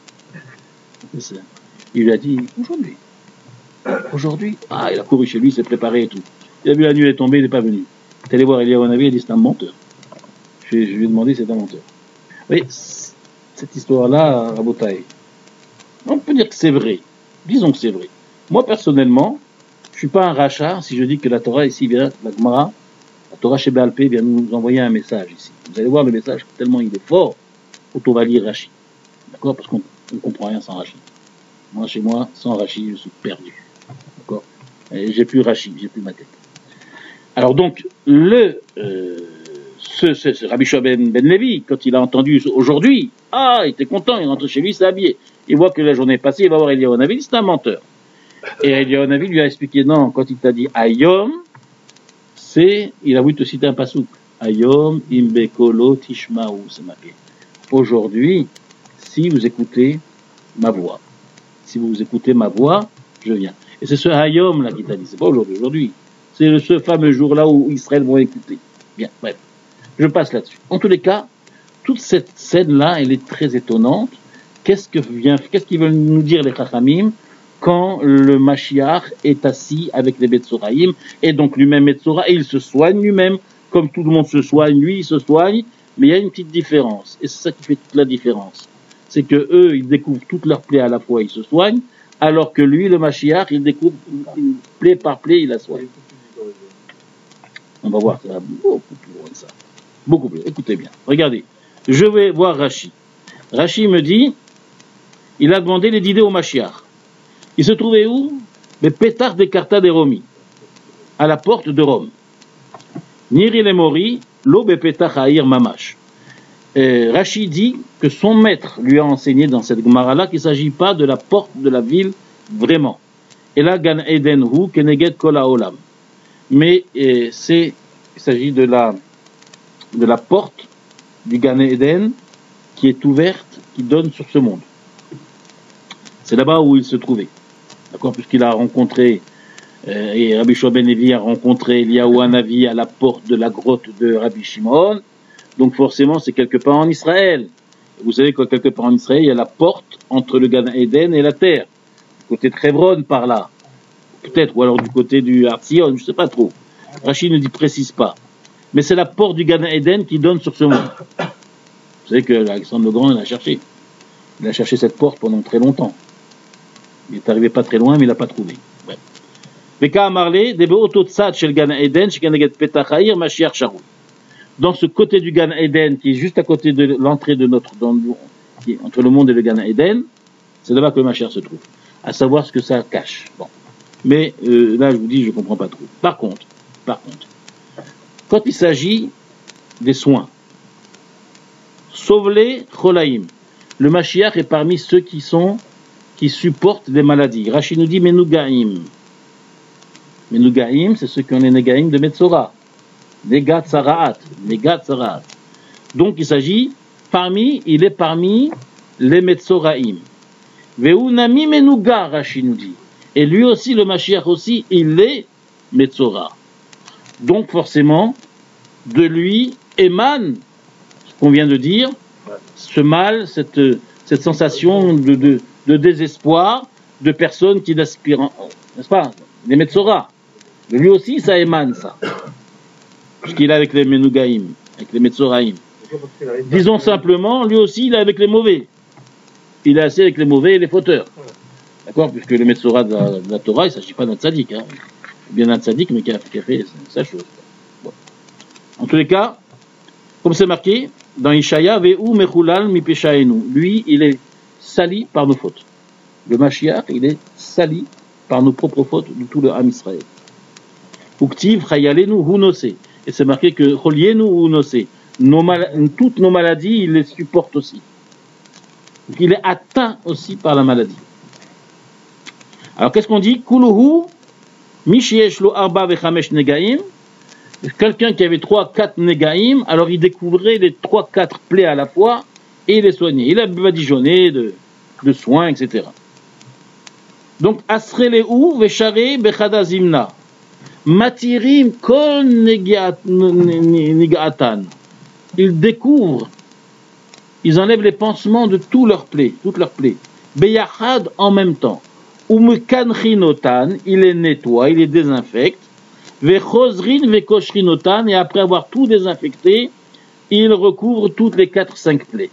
Il lui a dit, aujourd'hui. Aujourd'hui? Ah, il a couru chez lui, il s'est préparé et tout. Il a vu la nuit est tombée, il n'est pas venu. Il est allé voir Eliyahu Hanavi, il a dit, c'est un menteur. Je, je lui ai demandé, c'est un menteur. Oui, cette histoire-là, Rabotai, on peut dire que c'est vrai. Disons que c'est vrai. Moi, personnellement, je ne suis pas un rachat si je dis que la Torah ici vient, la Gemara, la Torah chez Baal Pé vient nous envoyer un message ici. Vous allez voir le message, tellement il est fort, quand on va lire Rashi. D'accord? Parce qu'on ne comprend rien sans Rashi. Moi, chez moi, sans Rashi, je suis perdu. D'accord? Et j'ai plus Rashi, j'ai plus ma tête. Alors donc, le, euh, ce, ce, ce Rabbi Shua ben, ben Levi, quand il a entendu aujourd'hui, ah, il était content, il rentre chez lui, il s'est habillé. Il voit que la journée est passée, il va voir Eliyahu Hanavi, c'est un menteur. Et Eliyahu Hanavi lui a expliqué, non, quand il t'a dit Ayom, c'est, il a voulu te citer un pasouk. Ayom imbekolo tishmaou, c'est marqué. Aujourd'hui, si vous écoutez ma voix, si vous écoutez ma voix, je viens. Et c'est ce Hayom là qui t'a dit, c'est pas aujourd'hui, aujourd'hui. C'est ce fameux jour là où Israël vont écouter. Bien, bref. Je passe là-dessus. En tous les cas, toute cette scène-là, elle est très étonnante. Qu'est-ce que vient, qu'est-ce qu'ils veulent nous dire les Chachamim quand le Mashiach est assis avec les Metzoraïm, et donc lui-même Metzora, et il se soigne lui-même, comme tout le monde se soigne, lui il se soigne, mais il y a une petite différence, et c'est ça qui fait toute la différence. C'est que eux, ils découvrent toutes leurs plaies à la fois, ils se soignent, alors que lui, le Mashiach, il découvre une plaie par plaie, il la soigne. On va voir, ça va beaucoup plus loin que ça. Beaucoup plus. Écoutez bien. Regardez. Je vais voir Rashi. Rashi me dit, il a demandé les idées au Mashiach. Il se trouvait où? Le pétard des Carta des Romi, à la porte de Rome. Niri le Mori, lo be pétard haïr mamash. Rashi dit que son maître lui a enseigné dans cette Gemara-là qu'il ne s'agit pas de la porte de la ville vraiment. Et là, Gan Eden hu keneged kol haolam. Mais euh, c'est, il s'agit de la, de la porte du Gan Eden qui est ouverte, qui donne sur ce monde. C'est là-bas où il se trouvait. D'accord, puisqu'il a rencontré, euh, et Rabbi Shua ben Levi a rencontré Eliyahu Hanavi à la porte de la grotte de Rabbi Shimon. Donc forcément, c'est quelque part en Israël. Vous savez que quelque part en Israël, il y a la porte entre le Gan Eden et la terre. Du côté de Hebron, par là. Peut-être, ou alors du côté du Har Zion, je ne sais pas trop. Rachid ne dit précise pas. Mais c'est la porte du Gan Eden qui donne sur ce monde. Vous savez que Alexandre le Grand, il a cherché. Il a cherché cette porte pendant très longtemps. Il est arrivé pas très loin, mais il n'a pas trouvé. Dans ce côté du Gan Eden, qui est juste à côté de l'entrée de notre, dans le, qui est entre le monde et le Gan Eden, c'est là-bas que le Mashiach se trouve. À savoir ce que ça cache. Bon. Mais euh, là, je vous dis, je ne comprends pas trop. Par contre, par contre, quand il s'agit des soins, sauve-les cholaïm. Le Mashiach est parmi ceux qui sont qui supportent des maladies. Rashi nous dit Menougaïm. Menougaïm, c'est ceux qui ont les Négaïm de Metzora. Negat Saraat. Negat Saraat. Donc il s'agit, parmi, il est parmi les Metzoraïm. Veunami Menouga, Rashi nous dit. Et lui aussi, le Mashiach aussi, il est Metzora. Donc forcément, de lui émane ce qu'on vient de dire, ce mal, cette, cette sensation de, de, de désespoir de personnes qui n'aspirent, n'est-ce pas, les Metzora. Lui aussi, ça émane, ça. Ce qu'il a avec les Menugaïm, avec les Metzoraïm. Disons simplement, lui aussi, il est avec les mauvais. Il est assis avec les mauvais et les fauteurs. D'accord? Puisque le Metzora de la, de la Torah, il ne s'agit pas d'un tzaddik. Hein. Bien d'un tzaddik, mais qui a, qui a fait sa chose. Bon. En tous les cas, comme c'est marqué, dans Ishaya, Ve'u mechulal mi peshaenu. Lui, il est sali par nos fautes. Le Mashiach, il est sali par nos propres fautes de tout le Ham Israël. Uktiv chayalenu hunose. Et c'est marqué que cholienu hunose. Nos mal... Toutes nos maladies, il les supporte aussi. Donc, il est atteint aussi par la maladie. Alors qu'est-ce qu'on dit? Kuluhu mishiesh lo arba vechamesh negaim. Quelqu'un qui avait trois, quatre negaim, alors il découvrait les trois, quatre plaies à la fois et il les soignait. Il a badigeonné de, de soins, et cetera. Donc asreleu veshare bechada zimna. Matirim kol negatan. Ils découvrent, ils enlèvent les pansements de tous leurs plaies, toutes leurs plaies. Beyachad en même temps. Umukanchinotan, il les nettoie, il les désinfecte. Vechozrin vekoshrinotan, et après avoir tout désinfecté, il recouvre toutes les quatre, cinq plaies.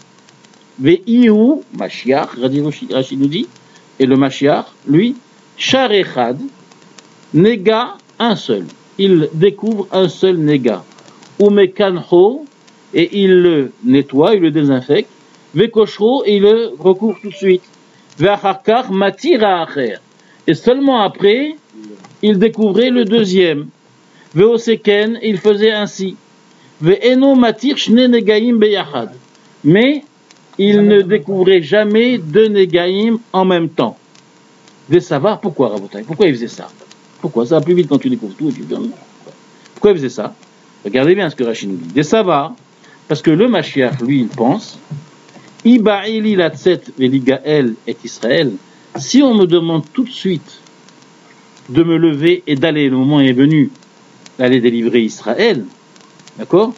Veihu, Mashiach, Rashi nous dit, et le Mashiach, lui, Sharechad, Nega, un seul. Il découvre un seul Nega. Umekanho, et il le nettoie, il le désinfecte. Vekoshro, et il le recouvre tout de suite. Ve'acharkar matira acher. Et seulement après, il découvrait le deuxième. Ve'oseken, il faisait ainsi. Ve'eno matir shne negaim beyachad. Mais il ne découvrait jamais deux negaim en même temps. Des savars, pourquoi Rabotai? Pourquoi il faisait ça? Pourquoi? Ça va plus vite quand tu découvres tout et tu donnes. Pourquoi il faisait ça? Regardez bien ce que Rachid nous dit. Des savars, parce que le Mashiach, lui, il pense, Iba'ili latset veligael et Israël, si on me demande tout de suite de me lever et d'aller, le moment est venu, d'aller délivrer Israël, d'accord?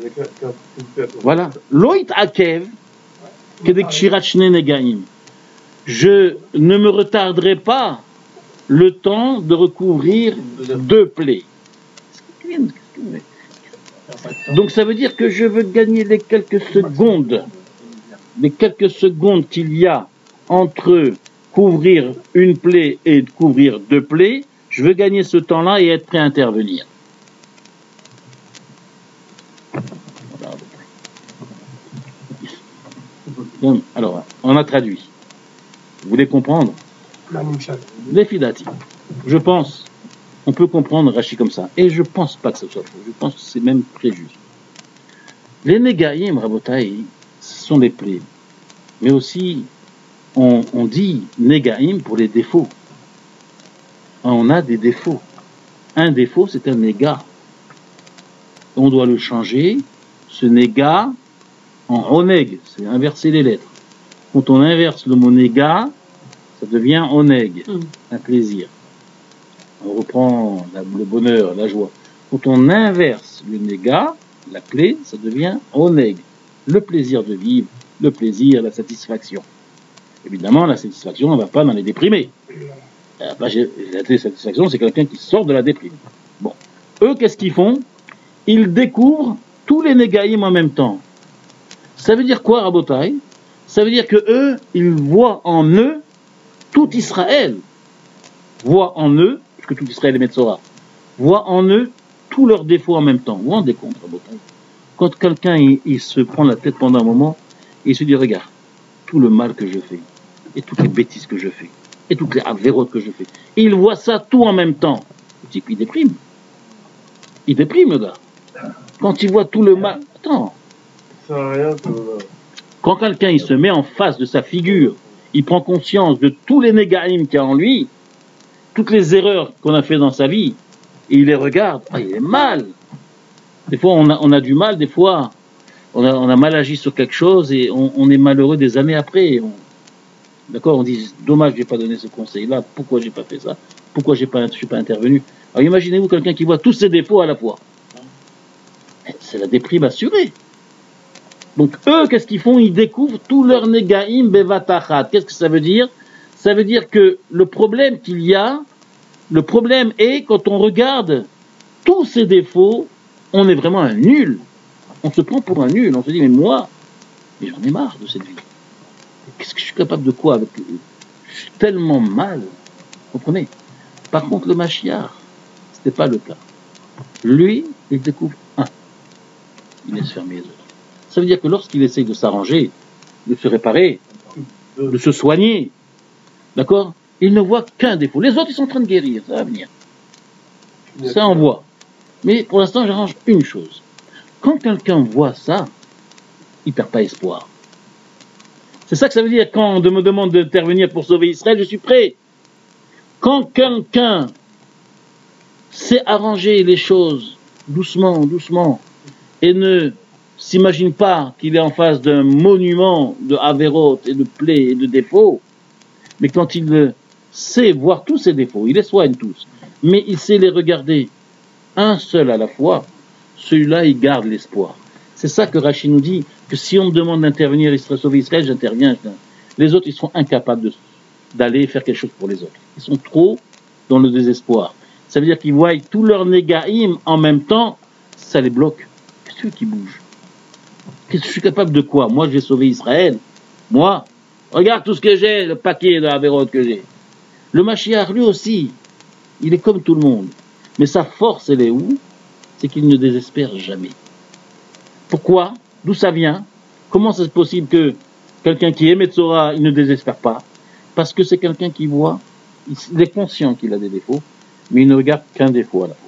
Voilà. Loït akev, kedekshirachne negaim. Je ne me retarderai pas le temps de recouvrir deux plaies. Donc ça veut dire que je veux gagner les quelques secondes, les quelques secondes qu'il y a entre couvrir une plaie et couvrir deux plaies, je veux gagner ce temps-là et être prêt à intervenir. Donc, alors, on a traduit. Vous voulez comprendre? Les fidati. Je pense, on peut comprendre Rashi comme ça. Et je pense pas que ce soit faux. Je pense que c'est même très juste. Les négaïm, Rabotai, ce sont des plaies. Mais aussi, on, on dit négaïm pour les défauts. On a des défauts. Un défaut, c'est un néga. On doit le changer, ce néga, en oneg. C'est inverser les lettres. Quand on inverse le mot néga, ça devient oneg, mm. un plaisir. On reprend la, le bonheur, la joie. Quand on inverse le néga, la plaie, ça devient oneg, le plaisir de vivre, le plaisir, la satisfaction. Évidemment, la satisfaction, on ne va pas dans les déprimés. La satisfaction, c'est quelqu'un qui sort de la déprime. Bon. Eux, qu'est-ce qu'ils font? Ils découvrent tous les négaïm en même temps. Ça veut dire quoi, Rabotai? Ça veut dire que eux, ils voient en eux tout Israël. Voient en eux, parce que tout Israël est Metzora, voient en eux tous leurs défauts en même temps. Vous vous rendez compte, Rabotai? Quand quelqu'un, il, il se prend la tête pendant un moment, et il se dit, regarde, tout le mal que je fais, et toutes les bêtises que je fais, et toutes les avérotes que je fais. Et il voit ça tout en même temps. Le type, il déprime. Il déprime, le gars. Quand il voit tout le mal... Attends. Ça sert à rien que... Quand quelqu'un, il se met en face de sa figure, il prend conscience de tous les négaïm qu'il y a en lui, toutes les erreurs qu'on a fait dans sa vie, et il les regarde, ah, il est mal. Des fois, on a, on a du mal, des fois, on a, on a mal agi sur quelque chose, et on, on est malheureux des années après. On... D'accord, on dit, dommage, j'ai pas donné ce conseil-là, pourquoi j'ai pas fait ça, pourquoi j'ai pas, je suis pas intervenu. Alors imaginez-vous quelqu'un qui voit tous ses défauts à la fois. C'est la déprime assurée. Donc eux, qu'est-ce qu'ils font? Ils découvrent tout leur négaïm bevatachat. Qu'est-ce que ça veut dire? Ça veut dire que le problème qu'il y a, le problème est quand on regarde tous ces défauts, on est vraiment un nul. On se prend pour un nul. On se dit, mais moi, mais j'en ai marre de cette vie. Qu'est-ce que je suis capable de quoi avec... Je suis tellement mal. Vous comprenez? Par contre, le Mashiach, c'était pas le cas. Lui, il découvre un. Il laisse fermer les autres. Ça veut dire que lorsqu'il essaye de s'arranger, de se réparer, de se soigner, d'accord, il ne voit qu'un défaut. Les autres, ils sont en train de guérir, ça va venir. Ça en voit. Mais pour l'instant, j'arrange une chose. Quand quelqu'un voit ça, il ne perd pas espoir. C'est ça que ça veut dire quand on me demande d'intervenir pour sauver Israël, je suis prêt. Quand quelqu'un sait arranger les choses doucement, doucement, et ne s'imagine pas qu'il est en face d'un monument de Averot et de plaies et de défauts, mais quand il sait voir tous ses défauts, il les soigne tous, mais il sait les regarder un seul à la fois, celui-là il garde l'espoir. C'est ça que Rachid nous dit, que si on me demande d'intervenir et de sauver Israël, j'interviens. Les autres, ils sont incapables de, d'aller faire quelque chose pour les autres. Ils sont trop dans le désespoir. Ça veut dire qu'ils voient tout leur négaïm en même temps, ça les bloque. Qu'est-ce que qui bouge? Qu'est-ce que je suis capable de quoi? Moi, je vais sauver Israël. Moi, regarde tout ce que j'ai, le paquet de Averot que j'ai. Le Mashiach, lui aussi, il est comme tout le monde. Mais sa force, elle est où? C'est qu'il ne désespère jamais. Pourquoi? D'où ça vient? Comment c'est possible que quelqu'un qui aime Torah, il ne désespère pas? Parce que c'est quelqu'un qui voit, il est conscient qu'il a des défauts, mais il ne regarde qu'un défaut à la fois.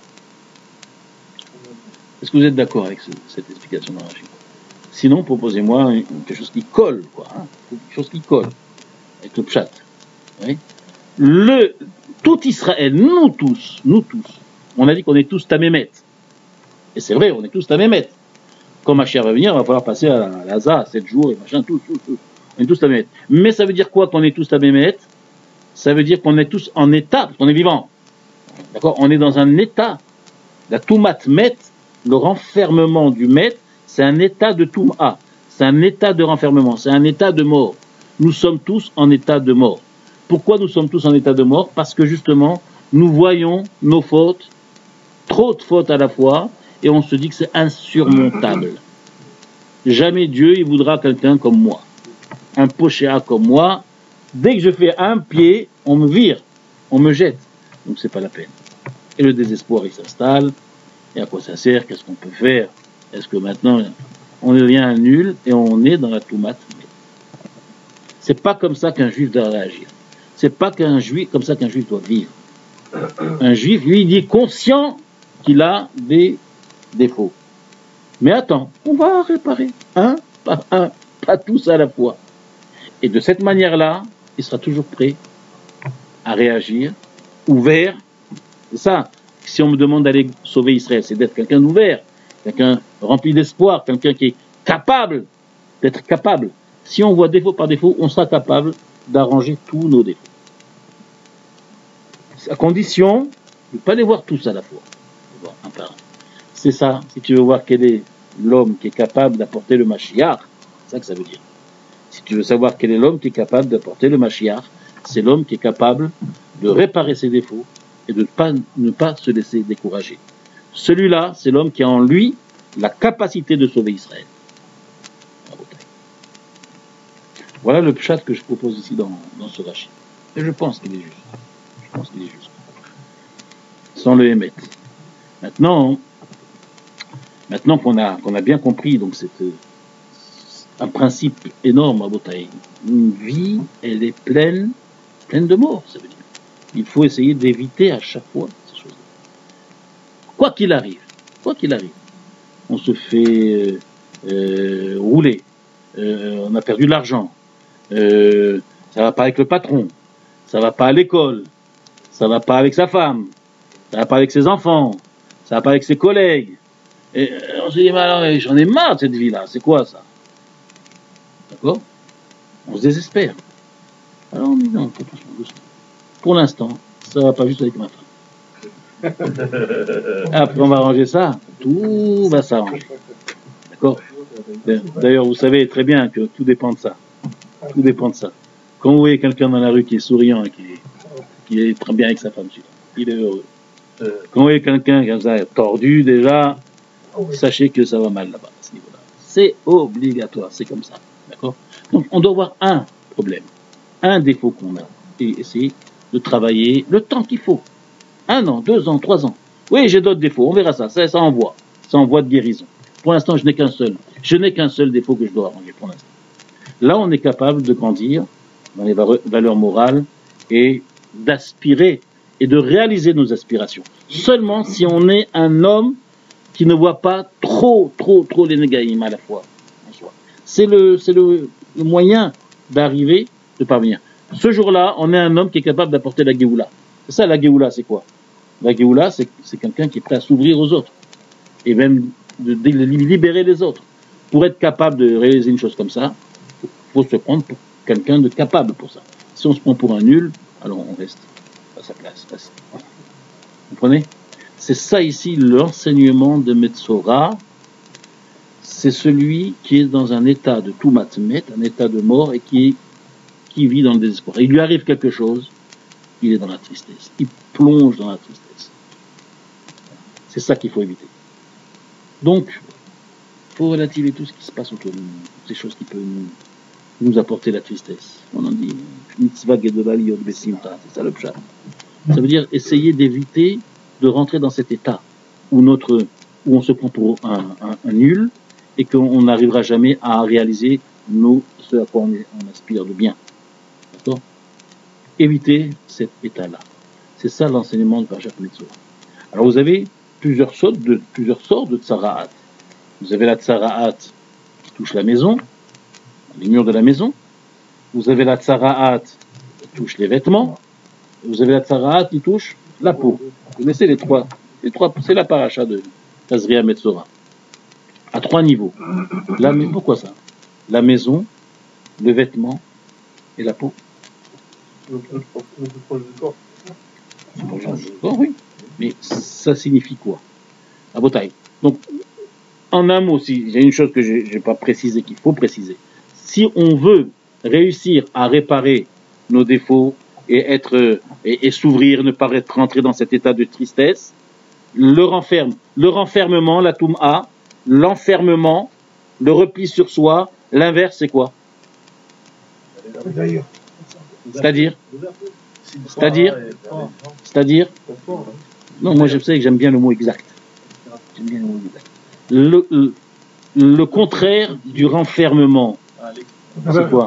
Est-ce que vous êtes d'accord avec ce, cette explication de Rachid? Sinon, proposez-moi quelque chose qui colle, quoi, hein, quelque chose qui colle, avec le pshat. Oui? Le, tout Israël, nous tous, nous tous, on a dit qu'on est tous tamémet. Et c'est vrai, on est tous tamémet. Quand Mashiach va venir, il va falloir passer à l'Aza, sept jours, et machin, tous, tous, tous. On est tous tamémet. Mais ça veut dire quoi qu'on est tous tamémet? Ça veut dire qu'on est tous en état, parce qu'on est vivant. D'accord? On est dans un état. La Toumat Met, le renfermement du Met, c'est un état de Touma. C'est un état de renfermement. C'est un état de mort. Nous sommes tous en état de mort. Pourquoi nous sommes tous en état de mort? Parce que justement, nous voyons nos fautes, trop de fautes à la fois, et on se dit que c'est insurmontable. Jamais Dieu, il voudra quelqu'un comme moi. Un pochéa comme moi. Dès que je fais un pied, on me vire, on me jette. Donc c'est pas la peine. Et le désespoir, il s'installe. Et à quoi ça sert? Qu'est-ce qu'on peut faire? Est-ce que maintenant, on devient un nul et on est dans la toumate? C'est pas comme ça qu'un juif doit réagir. C'est pas qu'un juif, comme ça qu'un juif doit vivre. Un juif, lui, il est conscient qu'il a des défauts. Mais attends, on va réparer un par un, pas tous à la fois. Et de cette manière-là, il sera toujours prêt à réagir, ouvert. C'est ça. Si on me demande d'aller sauver Israël, c'est d'être quelqu'un d'ouvert, quelqu'un rempli d'espoir, quelqu'un qui est capable d'être capable. Si on voit défaut par défaut, on sera capable d'arranger tous nos défauts. À condition de ne pas les voir tous à la fois. Voir un par un. C'est ça, si tu veux voir quel est l'homme qui est capable d'apporter le Mashiach, c'est ça que ça veut dire. Si tu veux savoir quel est l'homme qui est capable d'apporter le Mashiach, c'est l'homme qui est capable de réparer ses défauts et de ne pas, ne pas se laisser décourager. Celui-là, c'est l'homme qui a en lui la capacité de sauver Israël. Voilà le pshat que je propose ici dans, dans ce rachid. Et je pense qu'il est juste. Je pense qu'il est juste. Sans le émettre. Maintenant, maintenant qu'on a, qu'on a bien compris, donc c'est un principe énorme à Botaï. Une vie, elle est pleine, pleine de morts, ça veut dire. Il faut essayer d'éviter à chaque fois ces choses-là. Quoi qu'il arrive, quoi qu'il arrive, on se fait euh, rouler, euh, on a perdu de l'argent, euh, ça va pas avec le patron, ça va pas à l'école, ça va pas avec sa femme, ça va pas avec ses enfants, ça va pas avec ses collègues. Et on se dit, mais alors, j'en ai marre de cette vie-là, c'est quoi ça? D'accord? On se désespère. Alors on dit non, faut doucement, doucement. Pour l'instant, ça va pas juste avec ma femme. Après on va arranger ça, tout va s'arranger. D'accord? D'ailleurs, vous savez très bien que tout dépend de ça. Tout dépend de ça. Quand vous voyez quelqu'un dans la rue qui est souriant et qui est, qui est très bien avec sa femme, il est heureux. Quand vous voyez quelqu'un comme ça tordu déjà, sachez que ça va mal là-bas, à ce niveau-là. C'est obligatoire, c'est comme ça. D'accord? Donc, on doit avoir un problème, un défaut qu'on a, et essayer de travailler le temps qu'il faut. Un an, deux ans, trois ans. Oui, j'ai d'autres défauts, on verra ça, ça, ça envoie. Ça envoie de guérison. Pour l'instant, je n'ai qu'un seul. Je n'ai qu'un seul défaut que je dois arranger pour l'instant. Là, on est capable de grandir dans les valeurs morales et d'aspirer et de réaliser nos aspirations. Seulement si on est un homme qui ne voit pas trop, trop, trop les négaïms à la fois en soi. C'est le, c'est le, le moyen d'arriver, de parvenir. Ce jour-là, on est un homme qui est capable d'apporter la Géoula. C'est ça, la Géoula, c'est quoi? La Géoula, c'est, c'est quelqu'un qui est prêt à s'ouvrir aux autres. Et même de, de, de libérer les autres. Pour être capable de réaliser une chose comme ça, il faut se prendre pour quelqu'un de capable pour ça. Si on se prend pour un nul, alors on reste à sa place. Vous comprenez? C'est ça ici l'enseignement de Metzora. C'est celui qui est dans un état de Toumatmet, un état de mort, et qui, qui vit dans le désespoir. Et il lui arrive quelque chose, il est dans la tristesse. Il plonge dans la tristesse. C'est ça qu'il faut éviter. Donc, il faut relativiser tout ce qui se passe autour de nous, ces choses qui peuvent nous, nous apporter la tristesse. On en dit, c'est ça le pshat. Ça veut dire essayer d'éviter de rentrer dans cet état où, notre, où on se prend pour un, un, un nul et qu'on n'arrivera jamais à réaliser nous, ce à quoi on, est, on aspire de bien. D'accord? Éviter cet état-là. C'est ça l'enseignement de Parashat Metzora. Alors vous avez plusieurs sortes de, plusieurs sortes de tsara'at. Vous avez la tsara'at qui touche la maison, les murs de la maison. Vous avez la tsara'at qui touche les vêtements. Vous avez la tsara'at qui touche la peau. Vous connaissez les trois. Les trois, c'est la paracha de Tazria Metzora. À trois niveaux. La, pourquoi ça? La maison, le vêtement et la peau. Le plus proche du corps. Le plus proche du corps, oui. Mais ça signifie quoi? À Botaï. Donc, en un mot, si, il y a une chose que je n'ai pas précisé, qu'il faut préciser. Si on veut réussir à réparer nos défauts et être et, et s'ouvrir, ne pas être rentré dans cet état de tristesse, le renferme, le renfermement, la toum'a, l'enfermement, le repli sur soi, l'inverse, c'est quoi? C'est-à-dire C'est-à-dire C'est-à-dire Non, moi je sais que j'aime bien le mot exact. J'aime bien le mot exact. Le, le, le contraire du renfermement, c'est quoi?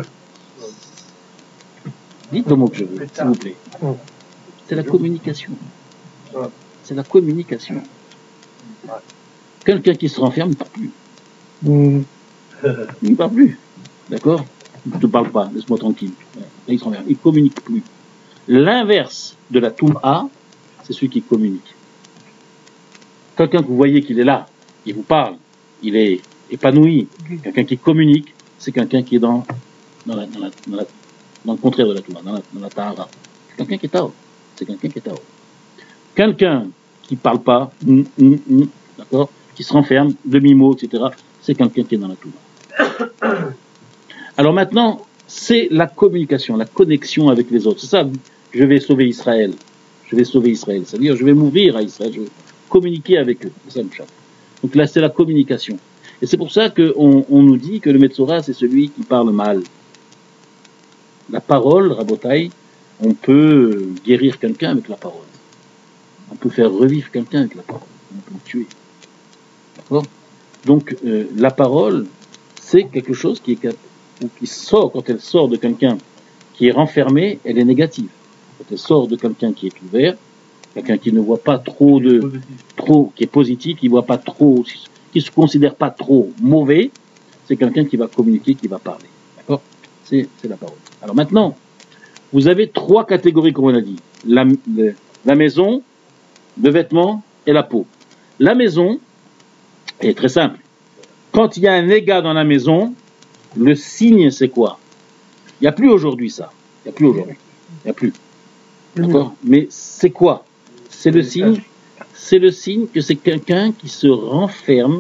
Dites le mot que je veux, s'il vous plaît. C'est la communication. C'est la communication. Quelqu'un qui se renferme, il ne parle plus. Mm. Il ne parle plus. D'accord? Il ne te parle pas, laisse-moi tranquille. Il se renferme, il ne communique plus. L'inverse de la toum'a, c'est celui qui communique. Quelqu'un que vous voyez qu'il est là, il vous parle, il est épanoui. Quelqu'un qui communique, c'est quelqu'un qui est dans, dans, la, dans, la, dans, la, dans le contraire de la toum'a, dans la, dans la tahara. C'est quelqu'un qui est tao. C'est quelqu'un qui est tao. Quelqu'un qui ne parle pas, mm, mm, mm, d'accord, qui se renferme, demi-mot, et cetera, c'est quelqu'un qui est dans la toum'a. Alors maintenant, c'est la communication, la connexion avec les autres. C'est ça, je vais sauver Israël. Je vais sauver Israël. C'est-à-dire, je vais m'ouvrir à Israël, je vais communiquer avec eux. C'est ça le chat. Donc là, c'est la communication. Et c'est pour ça qu'on on nous dit que le Metzora, c'est celui qui parle mal. La parole, Rabotai, on peut guérir quelqu'un avec la parole. On peut faire revivre quelqu'un avec la parole. On peut le tuer. D'accord? Donc, euh, la parole, c'est quelque chose qui est ou qui sort, quand elle sort de quelqu'un qui est renfermé, elle est négative. Quand elle sort de quelqu'un qui est ouvert, quelqu'un qui ne voit pas trop de, trop, qui est positif, qui voit pas trop, qui se considère pas trop mauvais, c'est quelqu'un qui va communiquer, qui va parler. D'accord? C'est, c'est la parole. Alors maintenant, vous avez trois catégories, comme on a dit. La, le, la maison, le vêtement et la peau. La maison est très simple. Quand il y a un égat dans la maison, le signe, c'est quoi? Il n'y a plus aujourd'hui ça. Il n'y a plus aujourd'hui. Il n'y a plus. D'accord? Mais c'est quoi? C'est le signe, c'est le signe que c'est quelqu'un qui se renferme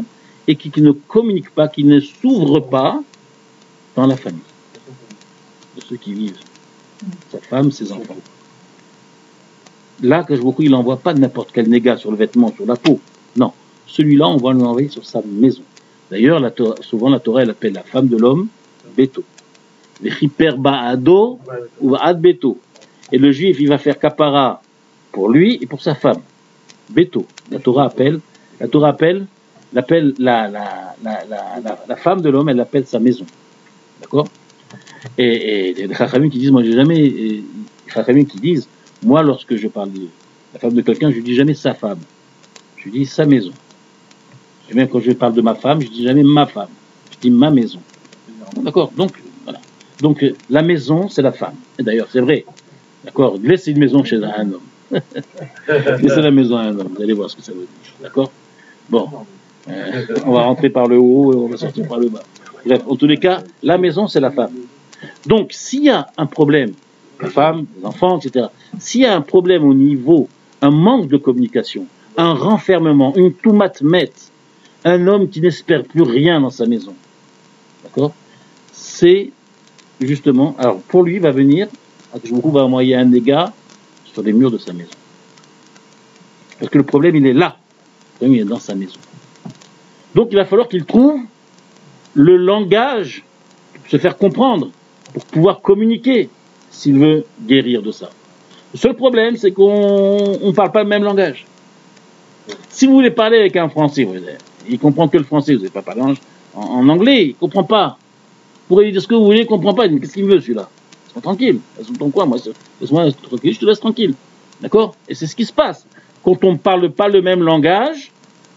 et qui, qui ne communique pas, qui ne s'ouvre pas dans la famille de ceux qui vivent, sa femme, ses enfants. Là, que je beaucoup, il n'envoie pas n'importe quel négat sur le vêtement, sur la peau. Non, celui-là, on va l'envoyer sur sa maison. D'ailleurs, la Torah, souvent la Torah, elle appelle la femme de l'homme Beto. Les chiper ba'ado ou ba'ad Beto. Et le juif, il va faire kapara pour lui et pour sa femme. Beto. La Torah appelle, la Torah appelle, l'appelle la, la, la, la, la, la femme de l'homme, elle l'appelle sa maison. D'accord? Et, et les chachamim qui disent, moi j'ai jamais, les chachamim qui disent, moi lorsque je parle de la femme de quelqu'un, je dis jamais sa femme. Je dis sa maison. Et même quand je parle de ma femme, je dis jamais ma femme. Je dis ma maison. D'accord? Donc, voilà. Donc, la maison, c'est la femme. Et d'ailleurs, c'est vrai. D'accord? Laissez une maison chez un homme. Laissez la maison à un homme. Vous allez voir ce que ça veut dire. D'accord? Bon. Euh, on va rentrer par le haut et on va sortir par le bas. Bref, en tous les cas, la maison, c'est la femme. Donc, s'il y a un problème, la femme, les enfants, et cetera, s'il y a un problème au niveau, un manque de communication, un renfermement, une toumatmet, un homme qui n'espère plus rien dans sa maison, d'accord, c'est justement, alors pour lui, va venir, Akashboku va envoyer un dégât sur les murs de sa maison. Parce que le problème, il est là. Le problème, il est dans sa maison. Donc, il va falloir qu'il trouve le langage, se faire comprendre, pour pouvoir communiquer, s'il veut guérir de ça. Le seul problème, c'est qu'on ne parle pas le même langage. Si vous voulez parler avec un Français, vous savez, il comprend que le français, vous n'avez pas parlé en, en anglais, il ne comprend pas. Vous pourrez lui dire ce que vous voulez, il ne comprend pas. Qu'est-ce qu'il veut, celui-là? Laisse-moi tranquille. Laisse-moi ton coin, moi. Laisse-moi tranquille, je te laisse tranquille. D'accord? Et c'est ce qui se passe. Quand on ne parle pas le même langage,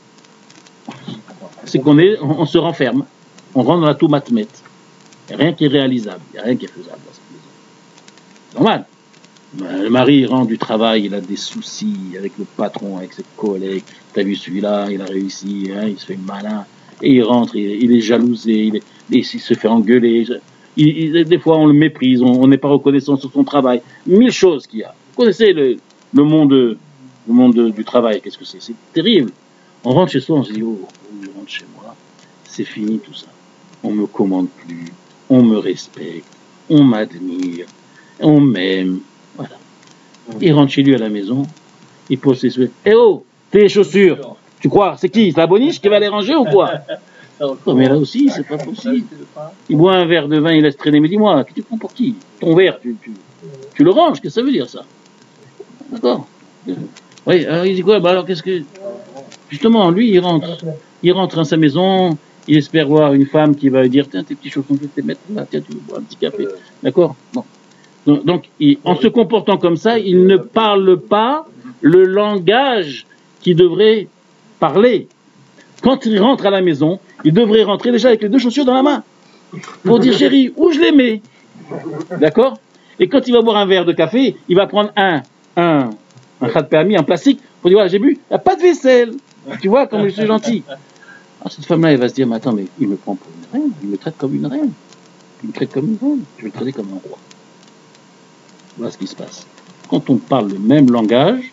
c'est qu'on est, on, on se renferme. On rentre dans la toumatmet. Il n'y a rien qui est réalisable. Il n'y a rien qui est faisable dans cette maison. Normal. Le mari rentre du travail, il a des soucis avec le patron, avec ses collègues. T'as vu celui-là, il a réussi, hein, il se fait malin. Et il rentre, il, il est jalousé, il, est, il se fait engueuler. Il, il, des fois, on le méprise, on n'est pas reconnaissant sur son travail. Mille choses qu'il y a. Vous connaissez le, le monde, le monde du travail, qu'est-ce que c'est? C'est terrible. On rentre chez soi, on se dit, oh, je rentre chez moi, c'est fini tout ça. On me commande plus, on me respecte, on m'admire, on m'aime. Voilà. Il rentre chez lui à la maison, il pose ses souhaits. Eh oh, tes chaussures, tu crois, c'est qui? C'est la boniche qui va les ranger ou quoi? Oh, mais là aussi, c'est pas possible. Il boit un verre de vin, il laisse traîner. Mais dis-moi, tu prends pour qui? Ton verre, tu, tu, tu le ranges, qu'est-ce que ça veut dire ça? D'accord? Oui, alors il dit quoi? Bah alors qu'est-ce que. Justement, lui, il rentre. Il rentre dans sa maison, il espère voir une femme qui va lui dire tiens, tes petits chaussons, je vais te les mettre là, tiens, tu veux boire un petit café. D'accord? Bon. Donc, donc il, en se comportant comme ça, il ne parle pas le langage qu'il devrait parler. Quand il rentre à la maison, il devrait rentrer déjà avec les deux chaussures dans la main pour dire chérie, où je les mets? D'accord? Et quand il va boire un verre de café, il va prendre un, un, un khat permis en plastique pour dire voilà, j'ai bu, il n'y a pas de vaisselle. Tu vois, comme je suis gentil. Alors, cette femme-là, elle va se dire mais attends, mais il me prend pour une reine, il me traite comme une reine, il me traite comme une reine, je vais le traiter comme un roi. Voilà ce qui se passe. Quand on parle le même langage,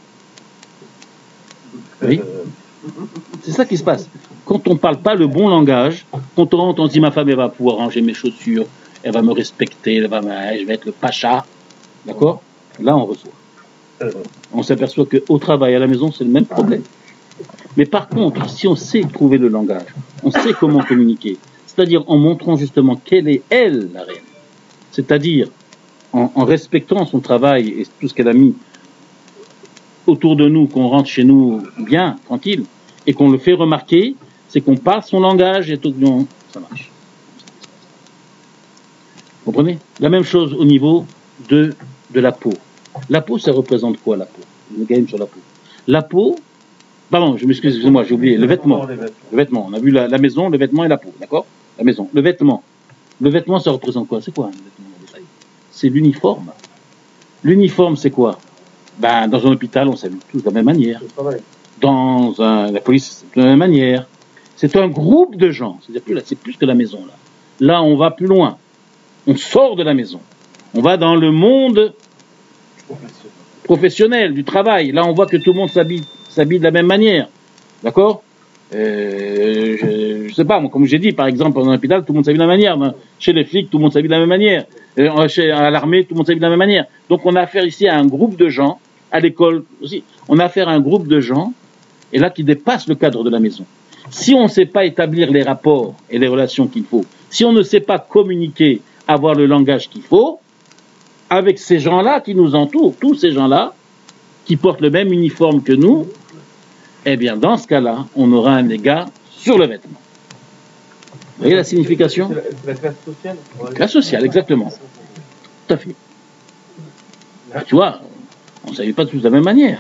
oui, c'est ça qui se passe. Quand on ne parle pas le bon langage, quand on rentre, on dit ma femme, elle va pouvoir ranger mes chaussures, elle va me respecter, elle va me, je vais être le pacha, d'accord? Là, on reçoit. On s'aperçoit qu'au travail, à la maison, c'est le même problème. Mais par contre, si on sait trouver le langage, on sait comment communiquer, c'est-à-dire en montrant justement quelle est elle, la reine, c'est-à-dire en, en respectant son travail et tout ce qu'elle a mis autour de nous, qu'on rentre chez nous bien, tranquille, et qu'on le fait remarquer, c'est qu'on parle son langage et tout, non, ça marche. Vous comprenez? La même chose au niveau de, de la peau. La peau, ça représente quoi, la peau? Je me gagne sur la peau. La peau, pardon, je m'excuse, excusez-moi, j'ai oublié, le vêtement. Le vêtement, on a vu la, la maison, le vêtement et la peau, d'accord? La maison, le vêtement. Le vêtement, ça représente quoi? C'est quoi un vêtement? C'est l'uniforme. L'uniforme, c'est quoi? Ben, dans un hôpital, on s'habille tous de la même manière. Dans un, la police, c'est de la même manière. C'est un groupe de gens. C'est-à-dire plus là, c'est plus que la maison, là. Là, on va plus loin. On sort de la maison. On va dans le monde professionnel, du travail. Là, on voit que tout le monde s'habille, s'habille de la même manière. D'accord? Euh, je, je sais pas, moi, comme j'ai dit, par exemple, dans l'hôpital, tout le monde s'habille de la même manière. Chez les flics, tout le monde s'habille de la même manière. Euh, chez, à l'armée, tout le monde s'habille de la même manière. Donc, on a affaire ici à un groupe de gens, à l'école aussi, on a affaire à un groupe de gens, et là, qui dépasse le cadre de la maison. Si on ne sait pas établir les rapports et les relations qu'il faut, si on ne sait pas communiquer, avoir le langage qu'il faut, avec ces gens-là qui nous entourent, tous ces gens-là, qui portent le même uniforme que nous, eh bien, dans ce cas-là, on aura un dégât sur le vêtement. Vous voyez la signification? C'est la classe sociale. La classe sociale, exactement. Tout à fait. Ah, tu vois, on ne s'habille pas tous de la même manière.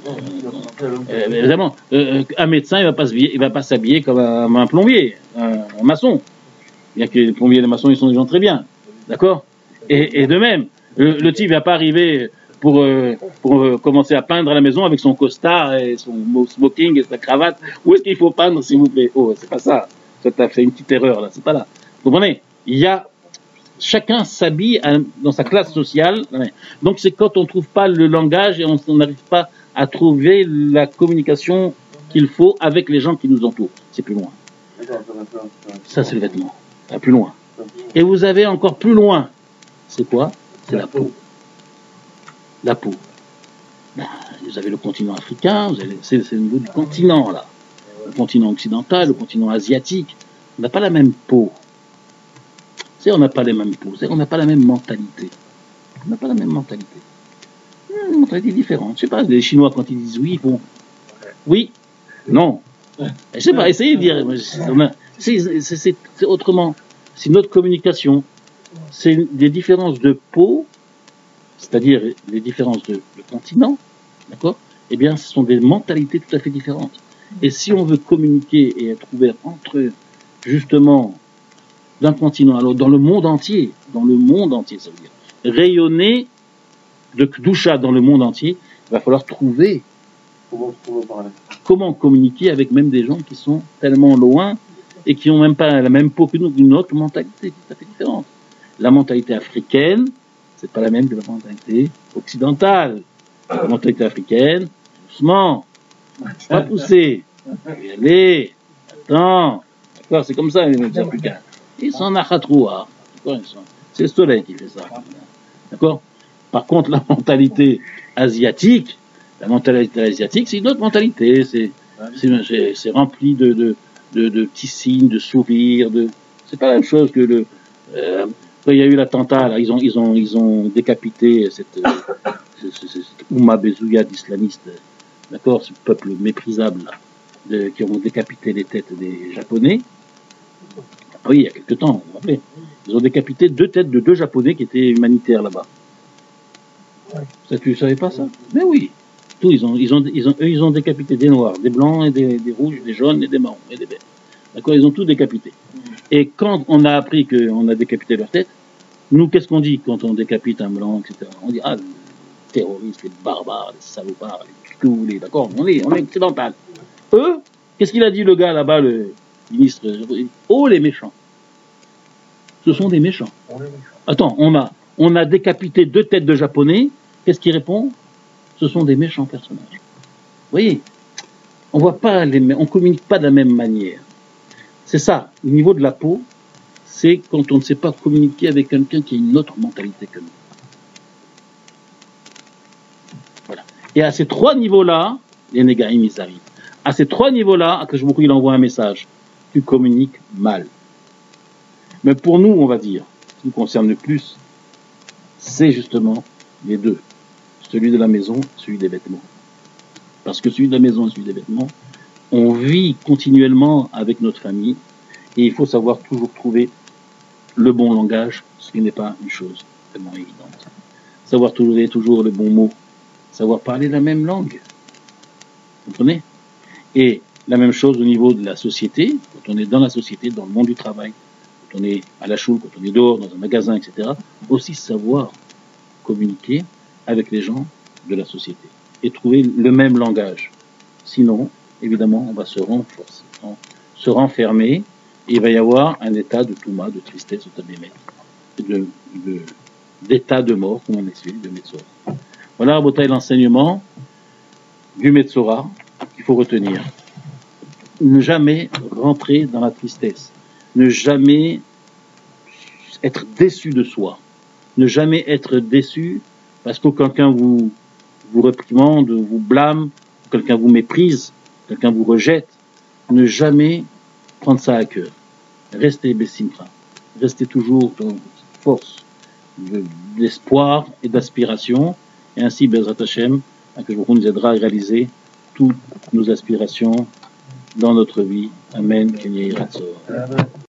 Euh, évidemment, euh, un médecin, il ne va pas s'habiller comme un, un plombier, un, un maçon. Bien que les plombiers et les maçons, ils sont des gens très bien. D'accord? et, et de même, le, le type ne va pas arriver pour, euh, pour euh, commencer à peindre à la maison avec son costard et son smoking et sa cravate. Où est-ce qu'il faut peindre, s'il vous plaît? Oh, c'est pas ça. Ça t'a fait une petite erreur, là. C'est pas là. Vous comprenez? Il y a... Chacun s'habille dans sa classe sociale. Donc, c'est quand on ne trouve pas le langage et on n'arrive pas à trouver la communication qu'il faut avec les gens qui nous entourent. C'est plus loin. Ça, c'est le vêtement. Ça, plus loin. Et vous avez encore plus loin. C'est quoi? C'est la peau. La peau. Ben, vous avez le continent africain, c'est le niveau du continent, là. Le continent occidental, le continent asiatique. On n'a pas la même peau. C'est on n'a pas les mêmes peaux, c'est on n'a pas la même mentalité. On n'a pas la même mentalité. Une mentalité différente. Je sais pas, les Chinois, quand ils disent oui, bon. Oui, non. Je sais pas, essayez de dire. C'est autrement. C'est notre communication. C'est des différences de peau, c'est-à-dire des différences de, de continent, d'accord? Eh bien, ce sont des mentalités tout à fait différentes. Et si on veut communiquer et être ouvert entre, justement, d'un continent à l'autre, dans le monde entier, dans le monde entier, ça veut dire rayonner de Kdusha dans le monde entier, il va falloir trouver comment, comment, comment communiquer avec même des gens qui sont tellement loin et qui n'ont même pas la même peau que nous, une autre mentalité tout à fait différente. La mentalité africaine, c'est pas la même que la mentalité occidentale. La mentalité africaine, doucement, pas pousser, y aller, attends, d'accord, c'est comme ça les Africains. Ils sont nachatroua. C'est le soleil qui fait ça. D'accord? Par contre, la mentalité asiatique, la mentalité asiatique, c'est une autre mentalité. C'est rempli de, de, de, de petits signes, de sourires. De... C'est pas la même chose que le. Euh, quand il y a eu l'attentat, là, ils ont, ils ont, ils ont décapité cette, euh, cette, cette Oumma Bezouya d'islamistes. D'accord? Ce peuple méprisable, là, de, qui ont décapité les têtes des Japonais. Oui, il y a quelque temps, vous vous rappelez. Ils ont décapité deux têtes de deux Japonais qui étaient humanitaires là-bas. Ça, tu ne savais pas ça? Mais oui. Tout, ils ont, ils ont, ils ont, eux, ils ont décapité des noirs, des blancs, et des, des rouges, des jaunes et des marrons et des verts. D'accord? Ils ont tout décapité. Et quand on a appris qu'on a décapité leur tête, nous, qu'est-ce qu'on dit quand on décapite un blanc, et cetera? On dit, ah, les terroristes, les barbares, les salopards, les tout ce que vous voulez, d'accord? On est, on est occidental. Eux, qu'est-ce qu'il a dit le gars là-bas, le ministre? Oh, les méchants. Ce sont des méchants. Attends, on a, on a décapité deux têtes de Japonais. Qu'est-ce qu'il répond? Ce sont des méchants personnages. Vous voyez, on voit pas les, on communique pas de la même manière. C'est ça, au niveau de la peau, c'est quand on ne sait pas communiquer avec quelqu'un qui a une autre mentalité que nous. Voilà. Et à ces trois niveaux-là, les négaïm, ils arrivent. À ces trois niveaux-là, à Akash Baruch Hu, il envoie un message. Tu communiques mal. Mais pour nous, on va dire, ce qui nous concerne le plus, c'est justement les deux. Celui de la maison, celui des vêtements. Parce que celui de la maison et celui des vêtements, on vit continuellement avec notre famille et il faut savoir toujours trouver le bon langage, ce qui n'est pas une chose tellement évidente. Savoir trouver toujours le bon mot, savoir parler la même langue. Vous comprenez? Et la même chose au niveau de la société, quand on est dans la société, dans le monde du travail, quand on est à la choule, quand on est dehors, dans un magasin, et cetera, aussi savoir communiquer avec les gens de la société et trouver le même langage. Sinon, évidemment, on va se renforcer, se renfermer, et il va y avoir un état de touma, de tristesse, de, de, d'état de mort, comme on explique, de Metzora. Voilà, Rabotai, l'enseignement du Metzora qu'il faut retenir. ne jamais rentrer dans la tristesse, ne jamais être déçu de soi, ne jamais être déçu parce que quelqu'un vous, vous réprimande, vous blâme, quelqu'un vous méprise, quelqu'un vous rejette, ne jamais prendre ça à cœur. Restez Bessimcha, restez toujours dans cette force d'espoir et d'aspiration, et ainsi Bezrat Hashem, que nous aidera à réaliser toutes nos aspirations dans notre vie. Amen.